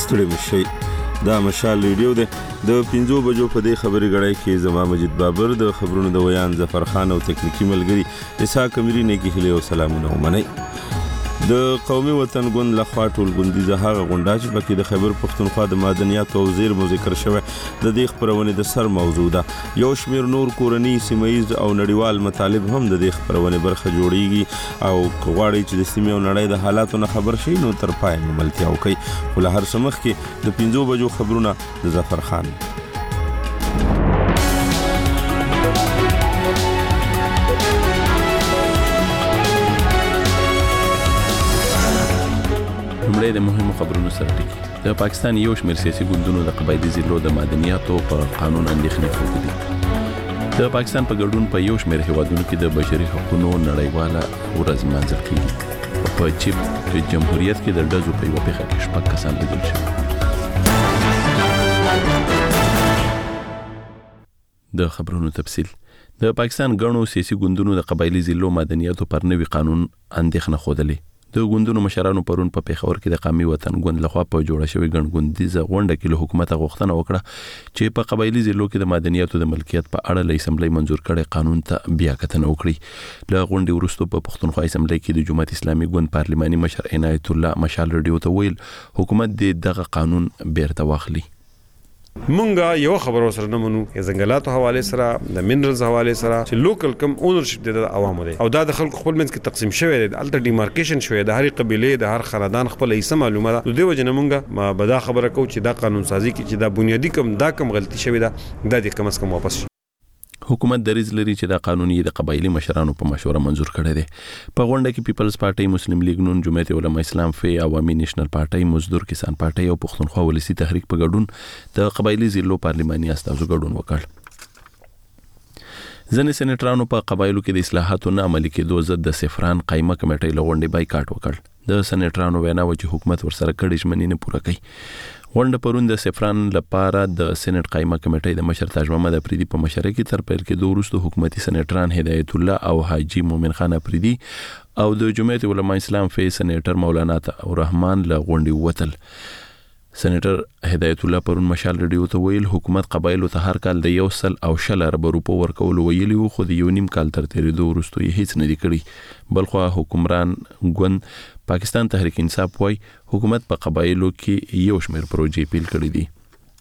ستړي مشي. دا مشال ریډیو ده د 5 بجو په دې خبري غړای کې زما مجید بابر د خبرونو د ویان ظفر خان او تکنیکی ملګری اسحاق امری نه کې هلي او سلامونه ومني. د قومي وطن ګوند لخوا ټول ګوندیزه هغه غونډه چې پکې د خیبر پښتونخوا د معدنیات او زیرمو ذکر شوی د دې خبرونه د سر موضوع ده. یو شمیر نور کورنی سیمایي او نړیوال مطالب هم د دې خبرونه برخه جوړیږي او غواړي چې د سیمې او نړۍ د حالاتو نه خبر شي نو تر پای ملتیا وکي. خو له هر څه مخکې د 5 بجو خبرونه د ظفر خان. لومړی د مهمو خبرونو سره ټکی. د پاکستان یو شمېر سیاسي ګوندونو د قبایلي ضلعو د معدنیاتو په قانون اندېښنې ښودلې. د پاکستان په ګډون په یو شمېر هیوادونو کې د بشري حقوقو نړیواله ورځ لمانځل کېږي. په چیپ جمهوریت کې د ډزو په یوه پیښه کې 6 کسان لیدل شوي. د خبرونو تفصیل. د پاکستان ګڼو سیاسي ګوندونو د قبایلي ضلعو معدنیاتو پر نوي قانون اندېښنه ښودلې. د ګوندونو مشرانو پرون په پیښور کې د قومي وطن ګوند لخوا په جوړه شوې ګڼګوندیزه غونډه کې له حکومت غوښتنه وکړه چې په قبایلي ضلعو کې د معدنیاتو د ملکیت په اړه له اسمبلی منظور کړي قانون ته بیا کتنه وکړي. له غونډې وروسته په پښتونخوا اسمبلی کې د جماعت اسلامي ګوند پارلماني مشر عنایت الله مشال ریډیو ته ویل حکومت دغه قانون بیرته واخلي. مونږه یو خبر سره نه منو ځنګلاتو حواله سره د مینرالز حواله سره چې لوکل کم اونرشپ د عوامو دی او دا د خلکو خپل منځ کې تقسیم شوی دی الټر ډیمارکیشن شوی د هر قبيله د هر خاندان خپل ایسه معلومه ده. دوی وجه نه مونږه ما بدا خبره کو چې دا قانون سازي کې چې دا بنیادی کم غلطي شوی ده د کم از کم واپس. حکومت دریځ لري چې دا قانون یې د قبایلی مشرانو په مشوره منظور کړی دی. په غونډه کې پیپلز پارټي، مسلم لیگ نون، جمعیت علماء اسلام، فی عوامي نیشنل پارټي، مزدور کسان پارټي او پښتونخوا ولسی تحریک په ګډون د قبایلی ضلعو پارلماني استازو ګډون وکړ. ځینې سېنیټرانو په قبایلو کې د اصلاحاتو نه عملي کېدو ضد د سفران قایمه کمیټې له غونډې بایکاټ وکړ. د سېنیټرانو وینا و چې حکومت ورسره کړي ژمنې نه پوره کوي. غونډه پرون د سفران لپاره د سېنات قایمه کمیټې د مشر تاج محمد افریدي په مشرۍ کې تر پیل کېدو وروسته حکومتي سېنیټران هدایت الله او حاجی مومن خان افریدي او د جمعیت علماء اسلام فی سېنیټر مولانا الرحمن له غونډې وتل. سېنیټر هدایت الله پرون مشال ریډیو ته ویل حکومت قبایلو ته هر کال د 100 ارب روپو ورکول ویلي وو خو د یو نیم کال تر تیریدو وروسته یې هیڅ نه دی کړی. بلخو حکمران ګوند پاکستان تحریک انصاف وای حکومت په قبایلو کې یو شمېر پروژې پیل کړې دي.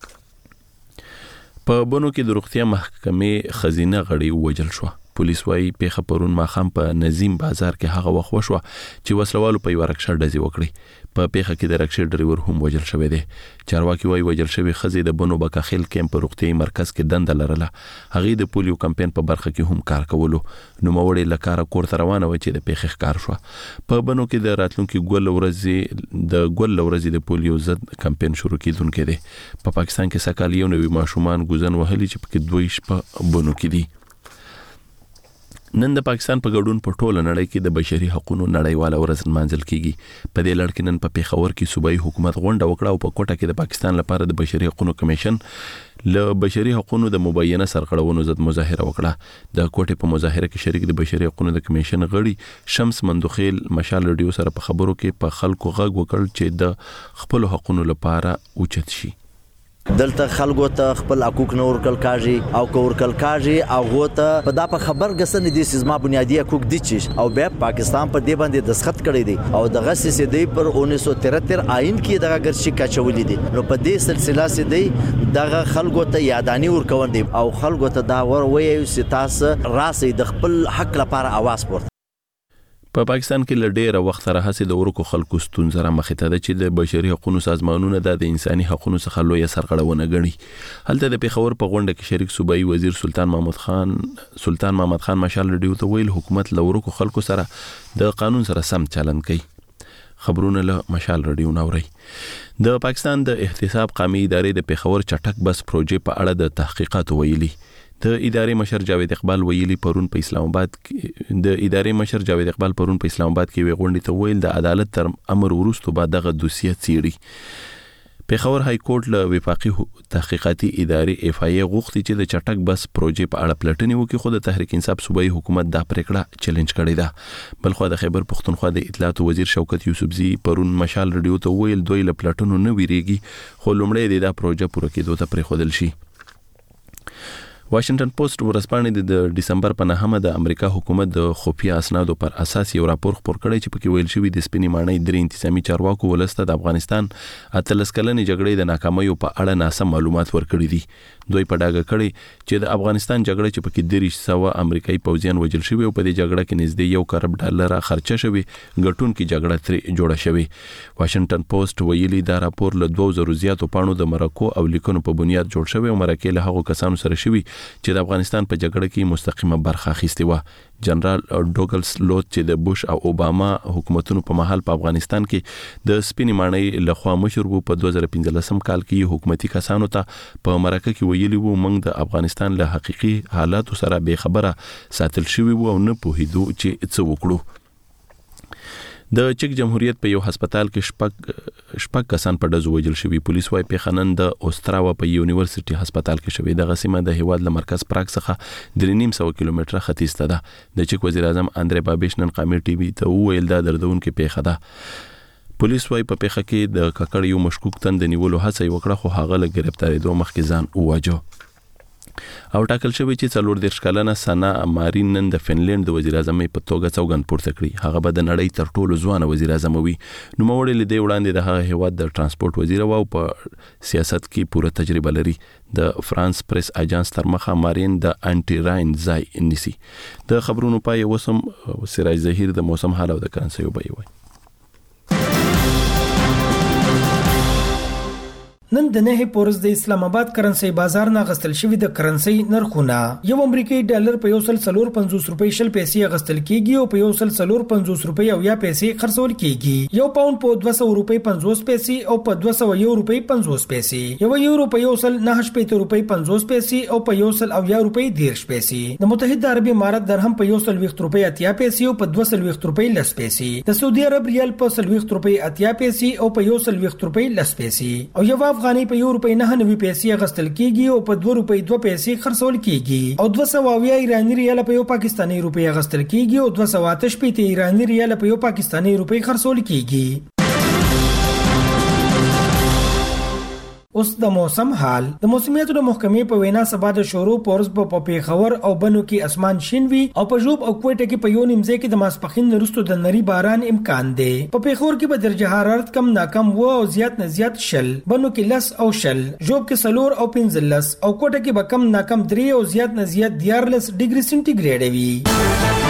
په بونو کې د روغتیا محکمې خزینه غړي وجل شو. پولیس وايي پیښه پرون ماخام په نظیم بازار کې هغه وخت وشو چې وسلوالو په یو رکشا ډزې وکړي. په پیښه کې د رکشې ډرایور هم وجل شوی دی. چارواکي وايي وجل شوی خزې د بونو بکاخیل کیمپ په روغتي مرکز کې دنده لرله. هغه د پولیو کمپاین په برخه کې هم کار کولو. نو موړې لکاره کور ته روانه و چې د پیښې ښکار شو. په بونو کې د راتلونکي ګل ورځې د پولیو ضد کمپاین شروع کیدونکې دی. په پاکستان کې سکهال یو نوی ماشومان ګوزن وهلي چې پکې 2 شپه بونو کې دي. نن د پاکستان په ګډون په ټوله نړۍ کې د بشري حقوقو نړیواله ورځ لمانځل کیږي. په دې لړ کې نن په پیښور کې صوبایي حکومت غونډه وکړه او په کوټه کې د پاکستان لپاره د بشري حقوقو کمیشن له بشري حقوقو د مبینه سرغړونو ضد مظاهره وکړه. د کوټې په مظاهره کې شریک د بشري حقوقو د کمیشن غړي شمس مندوخیل مشال ریډیو سره په خبرو کې په خلکو غږ وکړ چې د خپل حقوقو لپاره اوچت شي. دلته خلکو ته خپل حقوق نه ورکل کاږي او کو ورکل کاږي او غوته په دا په خبر غسن دي سیزما بنیادی حقوق دي چې او بیا پاکستان په دې باندې دسخط کړی دی او دغه سیسې پر 1973 آئین کې دغه ګرځي کاچولې دي. نو په دې سلسله سي دی دغه خلکو ته یادانی ورکول دي او خلکو ته دا ور وایي چې تاسو راسي د خپل حق لپاره आवाज پورته. په پاکستان کې له ډیره وخت سره هڅې د ورکو خلکو ستونزه را مخې ته ده چې د بشري حقوقو سازمانونه د انساني حقوقو څخه لویه سرغړونه ګڼي. هلته د پیښور په غونډه کې شریک صوبایي وزیر سلطان محمد خان مشال ریډیو ته ویل حکومت له ورکو خلکو سره د قانون سره سم چلند کوي. خبرونه له مشال ریډیو نوري. د پاکستان د احتساب قومي ادارې د پیښور چټک بس پروژې په اړه د تحقیقات ویلي. د ادارې مشر جاوید اقبال پرون په اسلام آباد کې وی غونډې ته ویل د عدالت تر امر وروسته بعد دغه دوسیه څیړي. پېښور های کورټ له وفاقي تحقیقاتي ادارې اف آی غوښتي چې د چټک بس پروژې په اړه پلټنې وکړي، خو د تحریک انصاف صوبایي حکومت دا پریکړه چیلنج کړې ده. بلخو د خیبر پښتونخوا د اطلاعات وزیر شوکت یوسفزي پرون مشال رادیو ته ویل دوی له پلټنو نه ویریږي، خو لومړی دا پروژه پوره کېدو ته پرېښودل شي. واشنگټن پوسټ ورځپاڼې د دسمبر په 9 د امریکا حکومت د خفیه اسنادو پر اساس یو راپور خپور کړی چې پکې ویل شوی د سپینې ماڼۍ درې انتظامی چارواکو ولسته د افغانستان 18 کلنې جګړې د ناکامیو په اړه ناسم معلومات ورکړي دي. دوی په ډاګه کړي چې د افغانستان جګړه چې پکې 300 امریکایي پوځیان وژل شوي او په دې جګړه کې نږدې $1 کروڑ خرچه شوی، ګټونکې جګړه ترې جوړه شوی. واشنگټن پوسټ ویلي دا راپور له 2000 زیاتو پاڼو د مرکو او لیکنو په بنیاد جوړ شوی او مرکې له هغو کسانو سره شوی چې د افغانستان په جګړه کې مستقیمه برخه اخیستې و. جنرال ډوګلس لوت چې د بوش او اوباما حکومتونو په مهال په افغانستان کې د سپینې ماڼۍ لخوا مشر وو، په 2015 کال کې حکومتي کسانو ته په مرکه کې ویلي وو موږ د افغانستان له حقيقي حالاتو سره به خبره ساتل شوی وو او نه پوهیدو چې څه وکړو. د چک جمهوریت په یو هسپتال کې شپږ کسان په ډزو وژل شوي. پولیس وايي پیښنن د اوستراوا په یونیورسيټي هسپتال کې شوی. د غسیمه د هیواد له مرکز پراګ څخه 300 کیلومتره ختیځ ده. د چک وزیر اعظم اندرې بابیش نن قامي ټي وي ته ویل دا دردونکې پیښه ده. پولیس وايي په پیښه کې د ککړ یو مشکوک تند نیولو هڅه وکړه، خو هغه له گرفتاریدو مخکې ځان وواجه. او ټاکل شوی چې 34 کلنه سنا مارین نن د فنلند د وزیر اعظم په توګه څوګند پورته کړي. هغه به د نړۍ تر ټولو ځوان وزیر اعظم وي. نو موړل دی وړاندې د هغه هیواد د ترانسپورت وزیر او په سیاست کې پوره تجربه لري. د فرانس پریس اجانس تر مخه مارین د انټي راین ځای نیسي. د خبرونو پای وسم سراج ظهیر د موسم حال او د کرنسي وبوي. نن د نه پورز د اسلام آباد کرنسي بازار نه غستل شوی د کرنسي نرخونه یو امریکایي ډالر په 150 روپۍ شل پیسې غستل کیږي او په 150 روپۍ او یا پیسې خرڅول کیږي. یو پاوند په 200 روپۍ 50 پیسې او په 201 روپۍ 50 پیسې. یو یورو په 109 روپۍ 50 پیسې او په 100 روپۍ 10 پیسې. د متحده عربي امارات درهم په 120 روپۍ 80 پیسې او په 220 روپۍ 10 پیسې. د سعودي عرب ریال په 120 روپۍ 80 پیسې او په 120 روپۍ 10 پیسې. او یو افغاني په یو روپۍ 99 پیسې غستل کیږي او په 2 روپۍ 2 پیسې خرڅول کیږي. او 200 ایرانی ریال په یو پاکستانی روپۍ غستل کیږي او 208 ایرانی ریال په یو پاکستانی روپۍ خرڅول کیږي. اوس د موسم حال. د موسمیاتو د محکمې په وینا سبا د شروع پورز په پیښور او بنو کې اسمان شین وي او په جوب او کوټه کې په یو نیمځای کې د ماسپخین وروسته د نری باران امکان دی. په پیښور کې به درجه حرارت کم ناکم و او زیات نه زیات شل، بنو کې لس او شل، جوب کې سلور او 15 او کوټه کې به کم ناکم 3 او زیات نه زیات 14 ډیګري سنټیګریډ وي.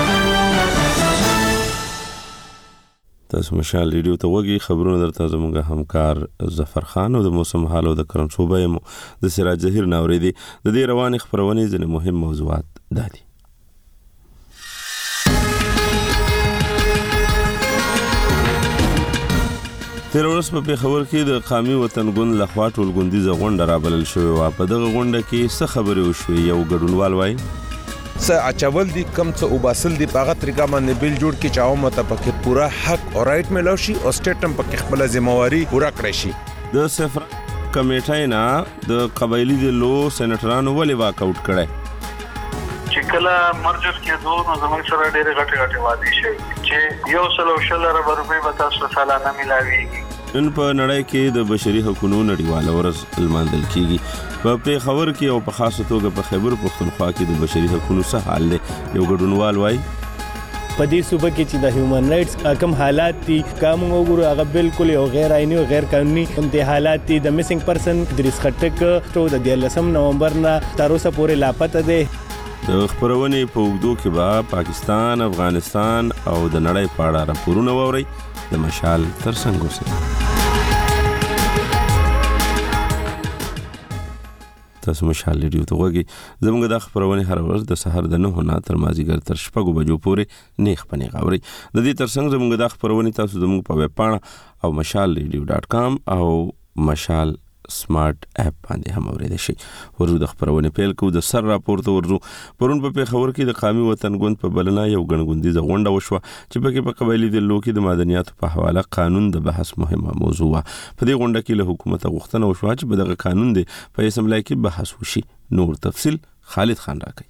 تاسو مشال ریډیو ته وګورئ. خبرونه درته زموږ همکار ظفر خان او د موسم حال او د کرنسوبه د سراج ظهیر ناوریدي. د دې روانې خبرونه ځنې مهم موضوعات دادي. تیر ورځ په پیښور کې د قومي وطن ګوند لخوا ټولګوندیزه غونډه رابلل شوې وه. په دغه غونډه کې څه خبرې وشوې؟ یو ګډونوال وایي څه اچول دي کم څه وباسل دي په هغه طریقه باندې بیل جوړ کې چاو مته پکې پورا حق او رائټ ملو شي او سټیټ هم پکې خپل ځمواري پورا کړی شي. د صفر کمیټې نه د قبایلی د لو سېنټرانو ولې واک اوټ کړي چې کله مرجر کې دوه نو زموږ سره ډېر غټه وادي شي چې 100 روپۍ به تاسو سالانه ملاويږي. نن په نړۍ کې د بشري حقوقو نړیواله ورځ لمانځل کیږي. په پیښور کې او په خاصه توګه په خیبر پښتونخوا کې د بشري حقوقو څه حال دی؟ یو ګډونوال وایي په دې صوبه کې چې د هیومن رائټس کم حالات دي کوم وګورو هغه بالکل یو غیر آئینی او غیر قانوني کومه حالات دي. د میسنګ پرسن دریس خټک ټو د 13 نومبر نه تر اوسه پورې لاپته دي. د خبرونې په وګړو کې به پاکستان، افغانستان او د نړۍ په اړه راپورونه ووري. د مشال ترڅنګ اوسئ. تاسو مشال ریډیو ته وګورئ. زموږ د خبرونه هر ورځ د سحر د 9 نه تر مازیګر تر 6 بجو پورې نیخ پنې غوړي. د دې ترڅنګ زموږ د خبرونه تاسو زموږ په ویب پاڼه او mashalradio.com او مشال سمارټ اپ باندې هم اوریدل شي. ورو د خبرونه پیل کو د سر راپورته ورزو پرون په خبر کې د قومي وطن غوند په بلنه یو غنغوندیزه غونډه وشوه چې په قبایلی د لوکي د مدنیاتو په حواله قانون د بحث مهمه موضوع و. په دې غونډه کې له حکومت غوښتنه وشوه چې په دغه قانون د په اسمبلی کې بحث وشي. نور تفصيل خالد خان راکړي.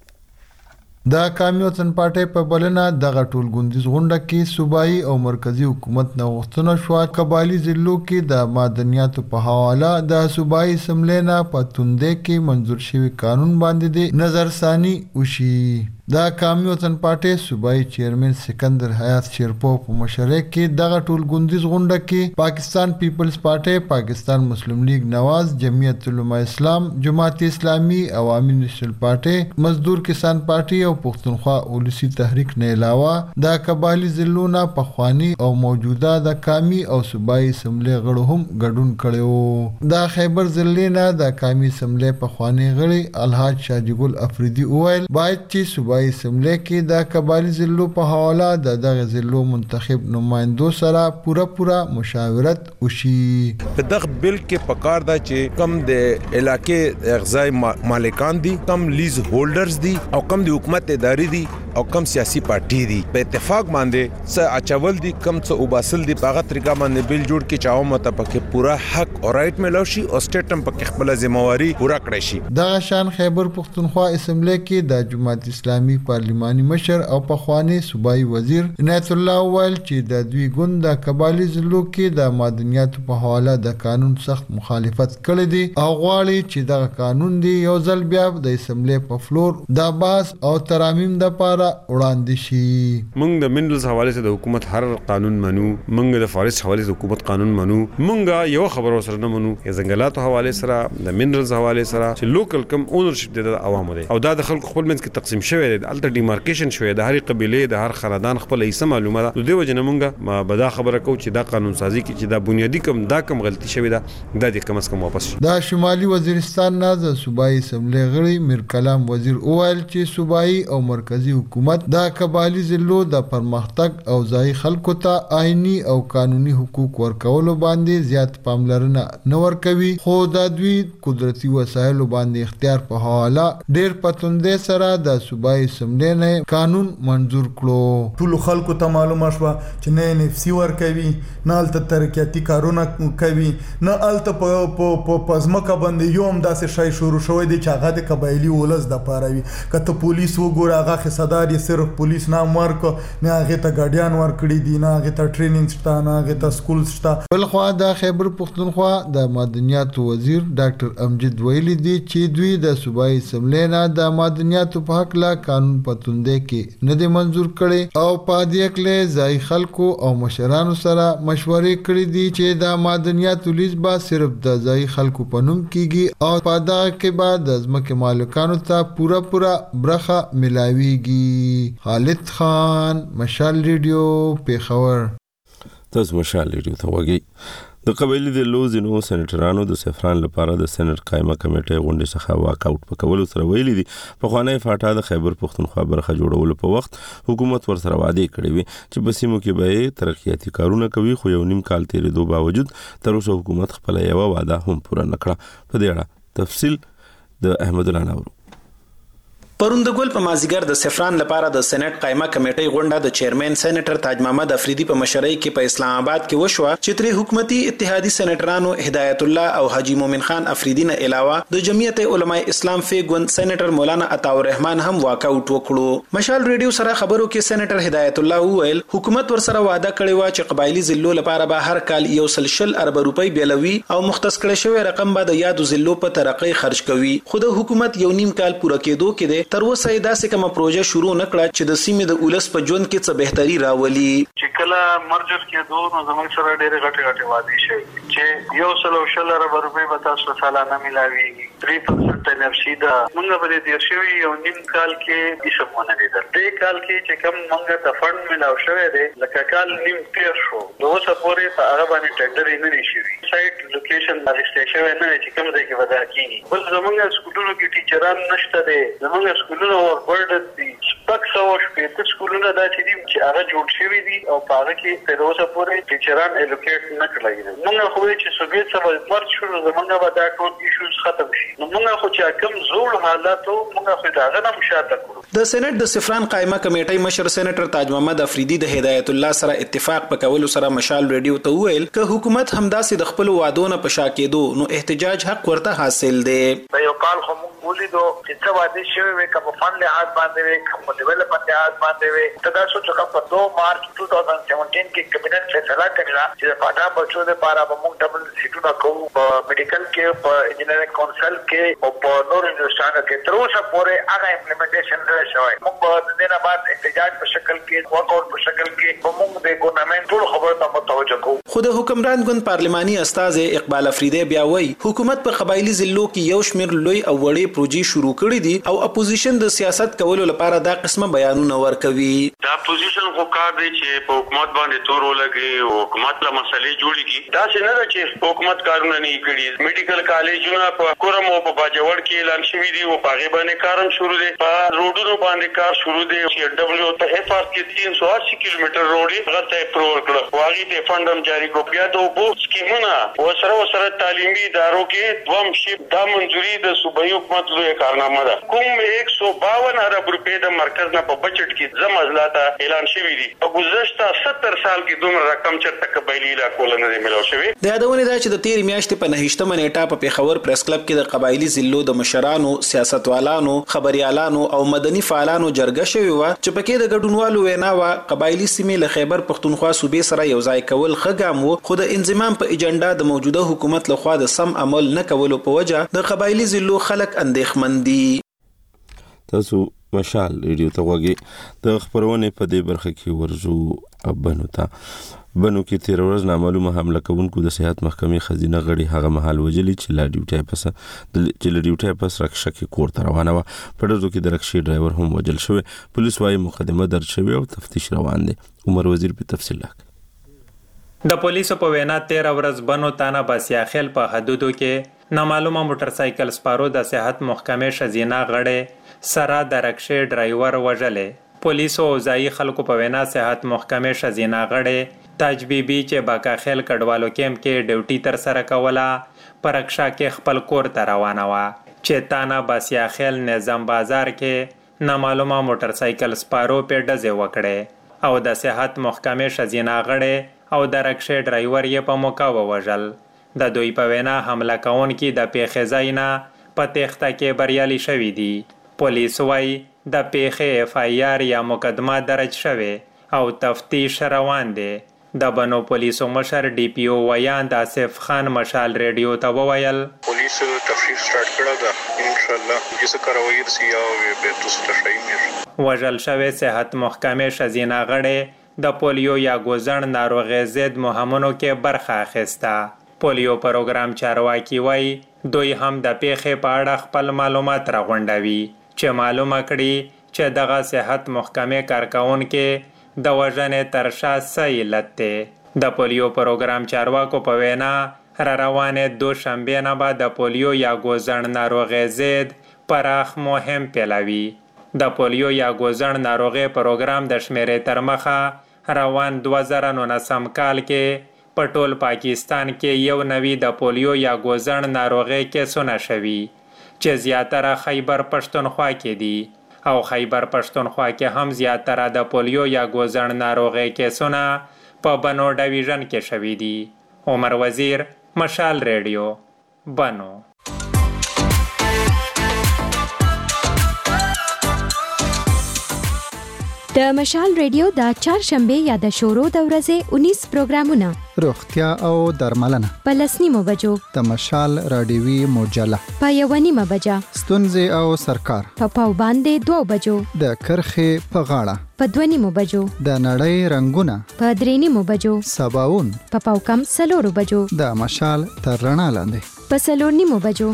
د قومي وطن پارټي په بلنه دغه ټولګوندیز غونډه کې صوبایي او مرکزی حکومت نه غوښتنه شوه قبایلی ضلعو کې د مدنیاتو په حواله د صوبایي اسمبلی نه په توندې کې منظور شوی قانون باندې د نظرثانی وشي. د قومي وطن پارټي صوبایي چیرمن سکندر حیات شیرپو په مشرۍ کې دغه ټولګوندیز غونډه کې پاکستان پیپلز پارټي، پاکستان مسلم لیگ نواز، جمعیت علماء اسلام، جماعت اسلامی، عوامي نیشنل پارټي، مزدور کسان پارټي او پښتونخوا ولسی تحریک نه علاوه د قبایلی ضلعو نه پخوانی او موجوده د قومي او صوبایي اسمبلی غړو هم ګډون کړو. د خیبر ضلع نه د قومي اسمبلی پخوانی غړي الحاج شاجګل افریدي وویل باید چې صوبایي اسمبلی کې د قبایلی ضلعو په حواله د دغه ضلعو منتخب نمائندو سره پوره مشاورت وشي. په دغه بل کې پکار دا چې کم د علاقې اغذای مالکان دي، کم لیز هولډرز دي او کم د حکومت ادارې دي او کم سیاسي پارټي دي په اتفاق باندې څه اچول دي، کم څه وباسل دي په هغه طریقه باندې بیل جوړ کې چاو مته پکې پورا حق او رائټ ملو شي او سټیټ هم پکې خپل ځمواري پورا کړی شي. دغه شان خیبر پښتونخوا اسمبلی کې د جماعت اسلامي پارلیماني مشر او پخوانی صوبایي وزیر عنایت الله ویل چې د دوی ګوند د قبایلی ضلعو کې د مدنیاتو په حواله د قانون سخت مخالفت کړی دی او غواړي چې دغه قانون دی یو ځل بیا د اسمبلی په فلور د باس او ترامیم د پاره وړاندې شي. موږ د منرلز حواله سره د حکومت هر قانون منو، موږ د فارست حواله سره د حکومت قانون منو، موږ یو خبر سره نه منو د ځنګلاتو حواله سره د منرلز حواله سره چې لوکل کم اونرشپ د عوامو دی او دا د خلکو خپل منځ کې تقسیم شوی دی، الته ډیمارکیشن شوی د هر قبيله د هر خاندان خپل ایسه معلومه ده. د دې وجه نه موږ ما بدا خبره کو چې دا قانون سازي کې چې دا بنیادی کم غلطي شوی ده د کم از کم واپس شي. د شمالي وزیرستان نه د صوبایي اسمبلی غړي میر کلام وزیر اوایل چې صوبایي او مرکزی حکومت د قبایلی ضلعو د پرمختګ او ځای خلکو ته آئینی او قانوني حقوق ورکولو باندې زیات پاملرنه نه ورکوي، خو د دوی قدرتي وسایلو باندې اختیار په حواله ډیر پتوندې سره د صوبایي اسمبلی نه قانون منظور کړو. ټول خلکو ته معلومه شو چې نه نفسي ورکوي، نه الته ترقیاتي کارونه کوي، نه الته په پزماکه باندې یو هم داسې شای شروع شوی دی چې هغه د قبایلی ولس د پاره وي. کته پولیس وګوره هغه خصدار صرف پولیس نام ورکو، نه هغه ته ګاډیان ورکړي دي، نه هغه ته ټریننګ شته، نه هغه ته سکول شته. بل خو د خیبر پښتونخوا د مدنیاتو وزیر ډاکټر امجد ویلي دي چې دوی د صوبایي اسمبلی نه د مدنیاتو په حق لا قانون پتوندې کې نه دی منظور کړي او په دې کې ځای خلکو او مشرانو سره مشورې کړې دي چې د مدنیاتو لیز با صرف د ځای خلکو په نوم کیږي او په دا کې بعد د ځمکې مالکانو ته پوره برخه ملاويږي. خالد خان، مشال ریډیو، پیښور. تاسو مشال ریډیو ته وګورئ. د قبایلی د لوزینو سېنیټرانو د سفران لپاره د سېنات قائمه کمیټې غونډې څخه واک اوټ پکول سره ویلي دي په خوانی فاټا د خیبر پښتونخوا برخه جوړولو په وخت حکومت ورسره وعده کړې وي چې په سیمو کې به ترقیاتي کارونه کوي، خو یو نیم کال تیرېدو باوجود تر اوسه حکومت خپل یو وعده هم پوره نکړه. په دې اړه تفصیل د احمد الله نورو. پرون د ګل په مازیګر د سفران لپاره د سېنات قائمه کمیټې غونډه د چیرمن سېنیټر تاج محمد افریدي په مشرۍ کې په اسلام آباد کې وشوه چې تر حکومتي اتحادي سېنیټرانو هدایت الله او حاجی مومن خان افریدي نه علاوه د جمعیت علماء اسلام فیګون سېنیټر مولانا عطا الرحمن هم واک اوټ وکړو. مشال ریډیو سره خبرو کې سېنیټر هدایت الله وویل حکومت ورسره وعده کړې و چې قبایلی ضلعو لپاره به هر کال 1.1 ارب روپۍ بیلوي او مختص کړی شوی رقم به د یادو ضلعو په ترقۍ خرج کوي، خو د حکومت یو نیم کال پوره کېدو کې تر اوسه داسې کومه پروژه شروع نکړه چې د سیمې د ولس په ژوند کې څه بهتري راولي. چې کله مرجر کېدو نو زموږ سره ډېرې غټې وعدې شوې چې 1.1 ارب روپۍ به تاسو سالانه ملاويږي، 3% انرژي ده. موږ په دې تیر شوي یو نیم کال کې هیڅ ونه لیدل. دې کال کې چې کوم موږ ته فند ملاو شوی دی لکه کال نیم تیر شو، د اوسه پورې په هغه باندې ټینډر یې نه دی شوي، سایټ لوکیشن اغوستی شوی نه دی چې کوم ځای کې ودا کېږي. بل زموږ سکولونو کې ټیچران نشته دی، زموږ سکولونه وربرډن دي، شپږ سوه شپېته سکولونه دا چې هغه جوړ شوي دي او په هغه کې تر اوسه پورې ټیچران الوکیټ نه کړی دي. موږ خو چې صوبې څخه مرګ شو زمونږ به دا ټول ایشوز ختم شي. نو موږ خو چې کوم زوړ حالاتو موږ خو دا غنه مشاهده کړو. د سېنات د سفران قائمه کمیټې مشر سېنیټر تاج محمد افریدي د هدایت الله سره اتفاق پکولو سره مشال ریډیو ته ویل ک حکومت همداسې د خپل وعدونو په شا کېدو نو احتجاج حق ورته حاصل دی. په یو کال خو موږ ولیدو چې څه وعده شوی وي کوم فن له حد باندې وي کوم ډیولپمنٹ له حد باندې وي تدا څه چې په 2 مارچ 2017 کې کابینټ فیصله کړی چې پاټا بچو د پاره به موږ ډبل سیټونه کوو په میډیکل کې په انجینرینګ کونسل کې او په نور انډستریانو کې تر اوسه پورې هغه امپلیمنټیشن نه شوی. موږ د دې نه بعد احتجاج په شکل کې واکاوټ په شکل کې موږ د ګورنمنت ټول خبرو ته متوجه کوو. خو د حکمران ګوند پارلماني استاد اقبال افریدی بیا وایي حکومت په قبایلی ضلعو کې یو شمېر لوی او وړې پروژې شروع کړې دي او اپوزیشن د سیاست کولو لپاره دا قسمه بیانونه ورکوي. دا اپوزیشن خو کار دی چې په حکومت باندې تور ولګي او حکومت له مسلې جوړيږي. دا څه نه ده چې حکومت کارونه نه کړي. میډیکل کالجونه په کورم او په باجوړ کې اعلان شوی دی او په غیبه باندې کارم شروع دي. په روډونو باندې کار شروع دي. چې دبليو ته اف ار کې 380 کیلومتر روډي غته اپروول کړ. واغې ته فندم جاری کو. بیا د وبو سکیمونه وسره تعلیمي ادارو کې دوم شي دا منځوري د صوبایي حکومت لوی کارنامه ده. کوم 152 ارب روپے د مرکز نه په بجټ کې زمزلاته اعلان شوی دي. په گذشته 70 سال کې دومره رقم چرته قبایلی علاقو نه دی ملو شوی. د یادونه ده چې د 13 میاشتې په 9مه نیټه په پیښور پریس کلب کې د قبایلی ضلعو د مشرانو، سیاستوالانو، خبريالانو او مدني فعالانو جرګه شوی و چې پکې د ګډونوالو وینا و قبایلی سیمې له خیبر پښتونخوا صوبې سره یو ځای کول خګام وو. خو د انضمام په ایجنډا د موجوده حکومت لخوا د سم عمل نه کولو په وجه د قبایلی ضلعو خلک اندېښمن دي. تاسو مشال ریډیو ته وګورئ. د خبرونه په دې برخه کې ورزو بنو کې 13 ورځې نامعلومه حمله کوونکو د صحت محکمې خزینه غړي هغه محل وجلی چې لا ډیوټي پس رکشه کې کور ته روانه و. په ډزو کې د رکشې ډرایور هم وجل شوی. پولیس وايي مقدمه درج شوی او تفتیش روان دی. عمر وزیر په تفصیل لاک. د پولیسو په وینا 13 ورځ بنو تانا باسیاخیل په حدودو کې نامعلومه موټر سایکل سپارو د صحت محکمې خزینه غړي سره د رکشې ډرایور وجلې. پولیسو او ځایي خلکو په وینا صحت محکمې خزینه غړي تاج بیبي چې باکاخیل کډوالو کیمپ کې ډیوټي تر سره کوله په رکشا کې خپل کور ته روانه وه چې تانا باسیاخیل نظام بازار کې نامعلومه موټر سایکل سپارو په ډزې وکړې او د صحت محکمې خزینه غړي او د رکشې ډرایور یې په موقع ووژل. د دوی په وینا حمله کوونکي د پیښې ځای نه په تېښته کې بریالي شوي دي. پولیس وايي د پیښې اف آی آر یا مقدمه درج شوی او تفتیش روان دی. د بنو پولیسو مشر ډي پی او ویاند آصف خان مشال ریډیو ته وویل پولیس تفتیش سٹارټ کړه دا ان شاء الله چې کاروایی رسي او به تاسو ته شایي. وژل شوی صحت محکمې خزینه غړي د پولیو یا ګوزن ناروغي ضد مهمونو کې برخه اخیسته. پولیو پروګرام چارواکي وایي دوی هم د پیښې په اړه خپل معلومات راغونډوي چې معلومه کړي چې دغه صحت محکمې کارکونکو د وژنې تر شا څه علت دی. د پولیو پروګرام چارواکو په وینا روانې دوشنبې نه به د پولیو یا ګوزن ناروغي ضد پراخ مهم پیلوي. د پولیو یا ګوزن ناروغي پروګرام د شمیرې تر مخه روان 2019 کال کې په ټول پاکستان کې یو نوی د پولیو یا ګوزن ناروغي کیسونه شوي چې زیاتره خیبر پښتونخوا کې دي او خیبر پښتونخوا کې هم زیاتره د پولیو یا ګوزن ناروغي کیسونه په بنو ډیویژن کې شوي دي. عمر وزیر مشال ریډیو بنو. د مشال ریډیو د چهارشنبه یا د شورو د ورځې 19 پروګرامونه روغتیا او درملنه په 10 بجو د مشال رادیوي موجله په 1 بجه ستونزې او سرکار په پاو باندې 2 بجو د کرخې په غاړه په 2 بجو د نړۍ رنگونه په 3 بجو سباون په پاو کم 4 بجو د مشال تر رڼا لاندې په 4 بجو.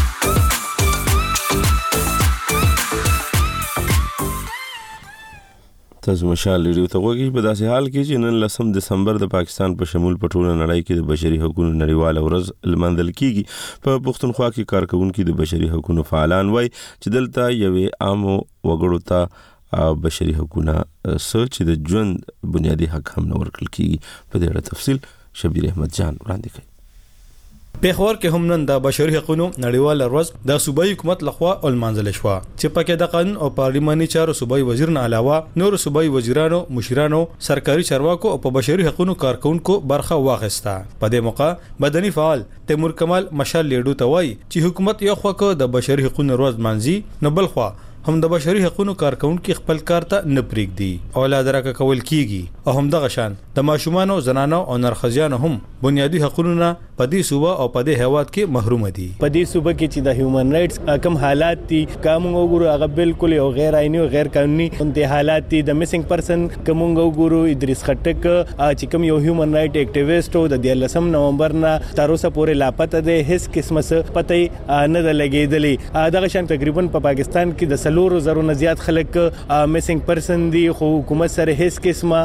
تاسو مشال ریډیو ته وګورئ. په داسې حال کې چې نن 10 دسمبر د پاکستان په شمول په ټوله نړۍ کې د بشري حقوقو نړیواله ورځ لمانځل کیږي. په پښتونخوا کې کارکونکو د بشري حقوقو فعالان وایي چې دلته یوې عام وګړو ته او بشري حقوقونه سوچ د ژوند بنیادی حق هم نور کړل کیږي په دې اړه تفصیل شبیر احمد جان وړاندې کوي. پیښور کې هم نن د بشري حقوقو نړیواله ورځ د صوبایي حکومت لخوا ولمانځل شو چې پکې د قانون او پارلماني چارو صوبایي وزیر نه علاوه نور صوبایي وزیرانو، مشرانو، سرکاري چارواکو او په بشري حقوقو کارکونکو برخه واخیسته. په دې موقع مدني فعال تیمور کمال مشال لیډو ته وایي چې حکومت یو خوا د بشري حقوقو ورځ مانځي نو بل خوا هم د بشري حقوقو کارکونکو خپل کار ته نه پریږدي او لا درکه کول کیږي او هم دغه شان د ماشومانو، زنانو او نرخزیانو هم بنیادی حقوقونه په دې صوبه او په دې هیواد کې محروم دي. په دې صوبه کې چې د هیومن رائټس کم حالات دي کوم وګورو هغه بالکل یو غیر آئینی او غیر قانوني د حالات دي. د میسنګ پرسن کوم وګورو ادریس خټک چې کوم یو هیومن رائټ اکټیویسټ او د 13 نومبر نه تر اوسه پورې لاپته دي، هیڅ قسمه څه پته نه لګیدلې. دغه شان تقریبا په پاکستان کې د 300 نه زیات خلک میسنګ پرسن دي خو حکومت سره هیڅ قسمه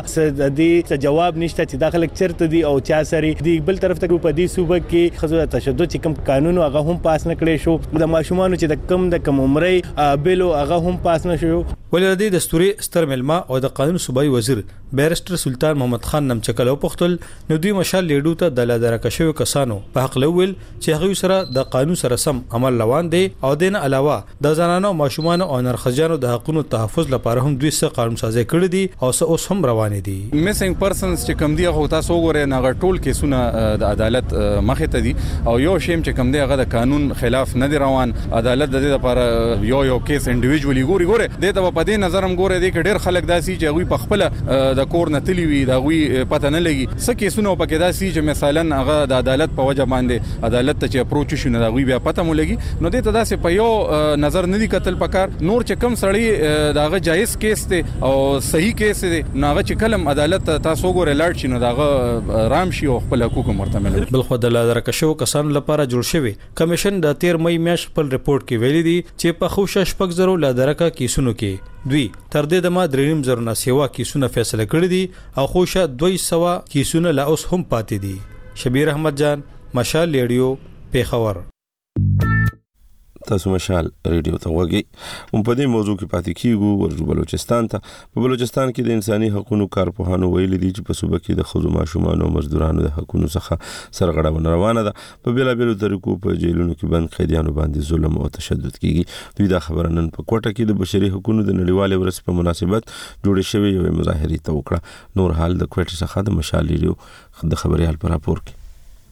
څه جواب نشته چې داخله چرته دي او چا سره دي. بل طرف ته په دې صوبه کې خزو تشدد چې کوم قانون هغه هم پاس نه کړی شو، د ماشومانو چې د کم عمرې بیل هغه هم پاس نه شو. ولې د دستوري ستر ملما او د قانون صوبایي وزیر بیرسټر سلطان محمد خان نمچکل او پختل نو دوی مشال لیډو ته د لادرکه شوی کسانو په حق لول چې هغه سره د قانون سره سم عمل روان دي او دین علاوه د زنانو، ماشومانو او نرخجانو د حقوقو تحفظ لپاره هم دوی څه قانون سازي کړی دي او څه اوس هم روان دي. میسنګ پرسنز چې کم دی هغه تاسو وګورئ نه ټول کیسونه د عدالت مخه ته دي او یو شیم چې کم دی هغه د قانون خلاف نه دی روان. عدالت د دې لپاره یو کیس انډیویډوالي ګوري د ته په دې نظر هم ګوري دي چې ډېر خلک داسي چې هغه په خپل د کور نه تلی وي دا غوي پته نه لګي څه کیسونه په کې داسي چې مثلا هغه د عدالت په وجه باندې عدالت ته چې اپروچ شي نه دا غوي بیا پته مو لګي نو دې ته داسي په یو نظر نه دی کتل پکار. نور چې کم سړی داغه جایز کیس دی او صحیح کیس دی نو هغه چې کلم عدالت تاسو ګورئ لاړ شي نو داغه رام شي او خپل حقوق مرتمل. بل خو د لادرکه شو کسانو لپاره جوړ شوی کمیشن د 13 مې میاشت خپل ریپورت کې ویلي دي چې په خوشا شپږ زرو لادرکه کیسونو کې دوی تر دې د ما 3.5 نه سیوا کیسونه فیصله کړی دي او خوشا 200 کیسونه لا اوس هم پاتې دي. شبیر احمد جان، مشال ریډیو، پیښور. تاسو مشال ریډیو ته وګورئ. په دې موضوع کې پاتې کیږو ورجو بلوچستان ته. په بلوچستان کې د انساني حقوقو کارپوهانو ویلي دي چې په صوبه کې د خزو ماشومان او مزدورانو د حقوقو څخه سرغړونه روانه ده. په بیلابیلو طریقو په جیلونو کې بند قیدیانو باندې ظلم او تشدد کیږي. دوی دا خبره نن په کوټه کې د بشري حقوقو د نړیوالې ورځ په مناسبت جوړې شوې یو مظاهرې ته وکړه. نور حال د کوټه څخه د مشال ریډیو د خبريال پر راپور کې.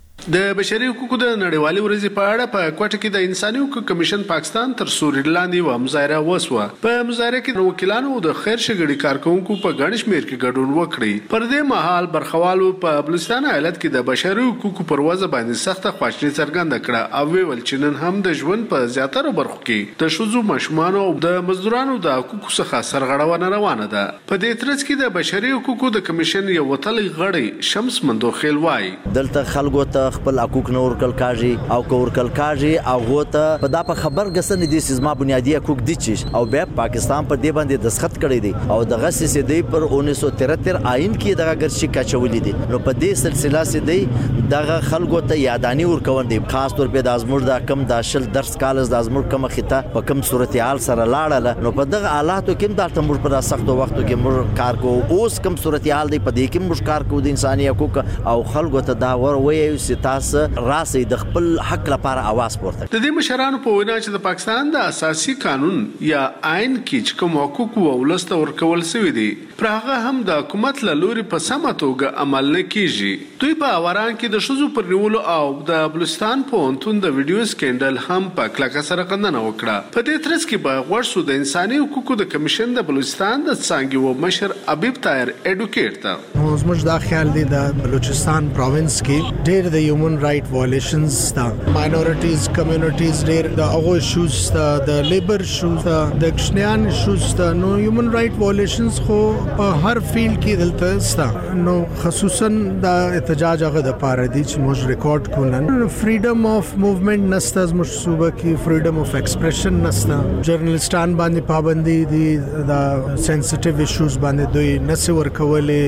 د بشري حقوقو د نړیوالې ورځې په اړه په کوټه کې د انساني حقوقو کمیشن پاکستان تر سوري لاندې و مظاهره وسوه. په مظاهره کې وکیلانو د خیر شګړې کارکونکو په ګڼ شمېر کې ګډون وکړي. پر دې مهال برخوالو په بلوچستان ایالت کې د بشري حقوقو پر ورځ باندې سخته خواشیني څرګنده کړه او ویل چې نن هم د ژوند په زیاتره برخو کې د شذو ماشومانو او د مزدورانو د حقوقو څخه سرغړونه روانه ده. په دې ترڅ کې د بشري حقوقو د کمیشن یو وتلی غړی شمس مندوخیل وایي دلته خلکو ته خپل حقوق نه ورکل کاږي او کو ورکل کاږي او ته په دا په خبر غسن دي چې ما بنیادی حقوق دي چې او بیا پاکستان په دې باندې دسخط کړی دي او دغه سې دی پر 1973 آئین کې دغه ګرشي کاچولې دي. نو په دې سلسله سې دی دغه خلکو ته یادانی ورکول دي خاص طور په د ازمور د کم د شل درس کالز د ازمور کم خطه په کم صورتحال سره لاړه. نو په دغه حالاتو کې د تمور پر سختو وختو کې مر کار کو اوس کم صورتحال دی په دې کې مر کار کو د انساني حقوق او خلکو ته دا ور وایي چې تاسو راسي د خپل حق لپاره आवाज پورته. د دې مشرانو په وینا چې د پاکستان د اساسي قانون یا آئین کې کوم حقوق او ولست ورکول شوی دي پر هغه هم د حکومت له لوري په سمه توګه عمل نه کیږي. دوی په اوران کې د شذو پر نیولو او د بلوچستان په انتون د ویډیو سکینډل هم په کلکه سره خندنه وکړه. په دې ترڅ کې به ورسو د انساني حقوقو د کمیشن د بلوچستان د څنګه و مشر حبیب طاهر اډوکیټ ته زموږ دا خیال دی د بلوچستان پروینس کې ډېر د هیومن رائټ وایلیشنز دا ماینورټیز کمیونټیز ډېر د هغه ایشوز د لیبر ایشوز د کشنیان ایشوز نو هیومن رائټ وایلیشنز خو په هر فیلډ کې دلته ستا نو خصوصا د احتجاج هغه د پاره دي چې موږ ریکارډ کولن فریډم اف موومېنټ نستا زموږ صوبه کې فریډم اف ایکسپریشن نستا جرنالستان باندې پابندي دي د سنسټیو ایشوز باندې دوی نس ورکولې. بل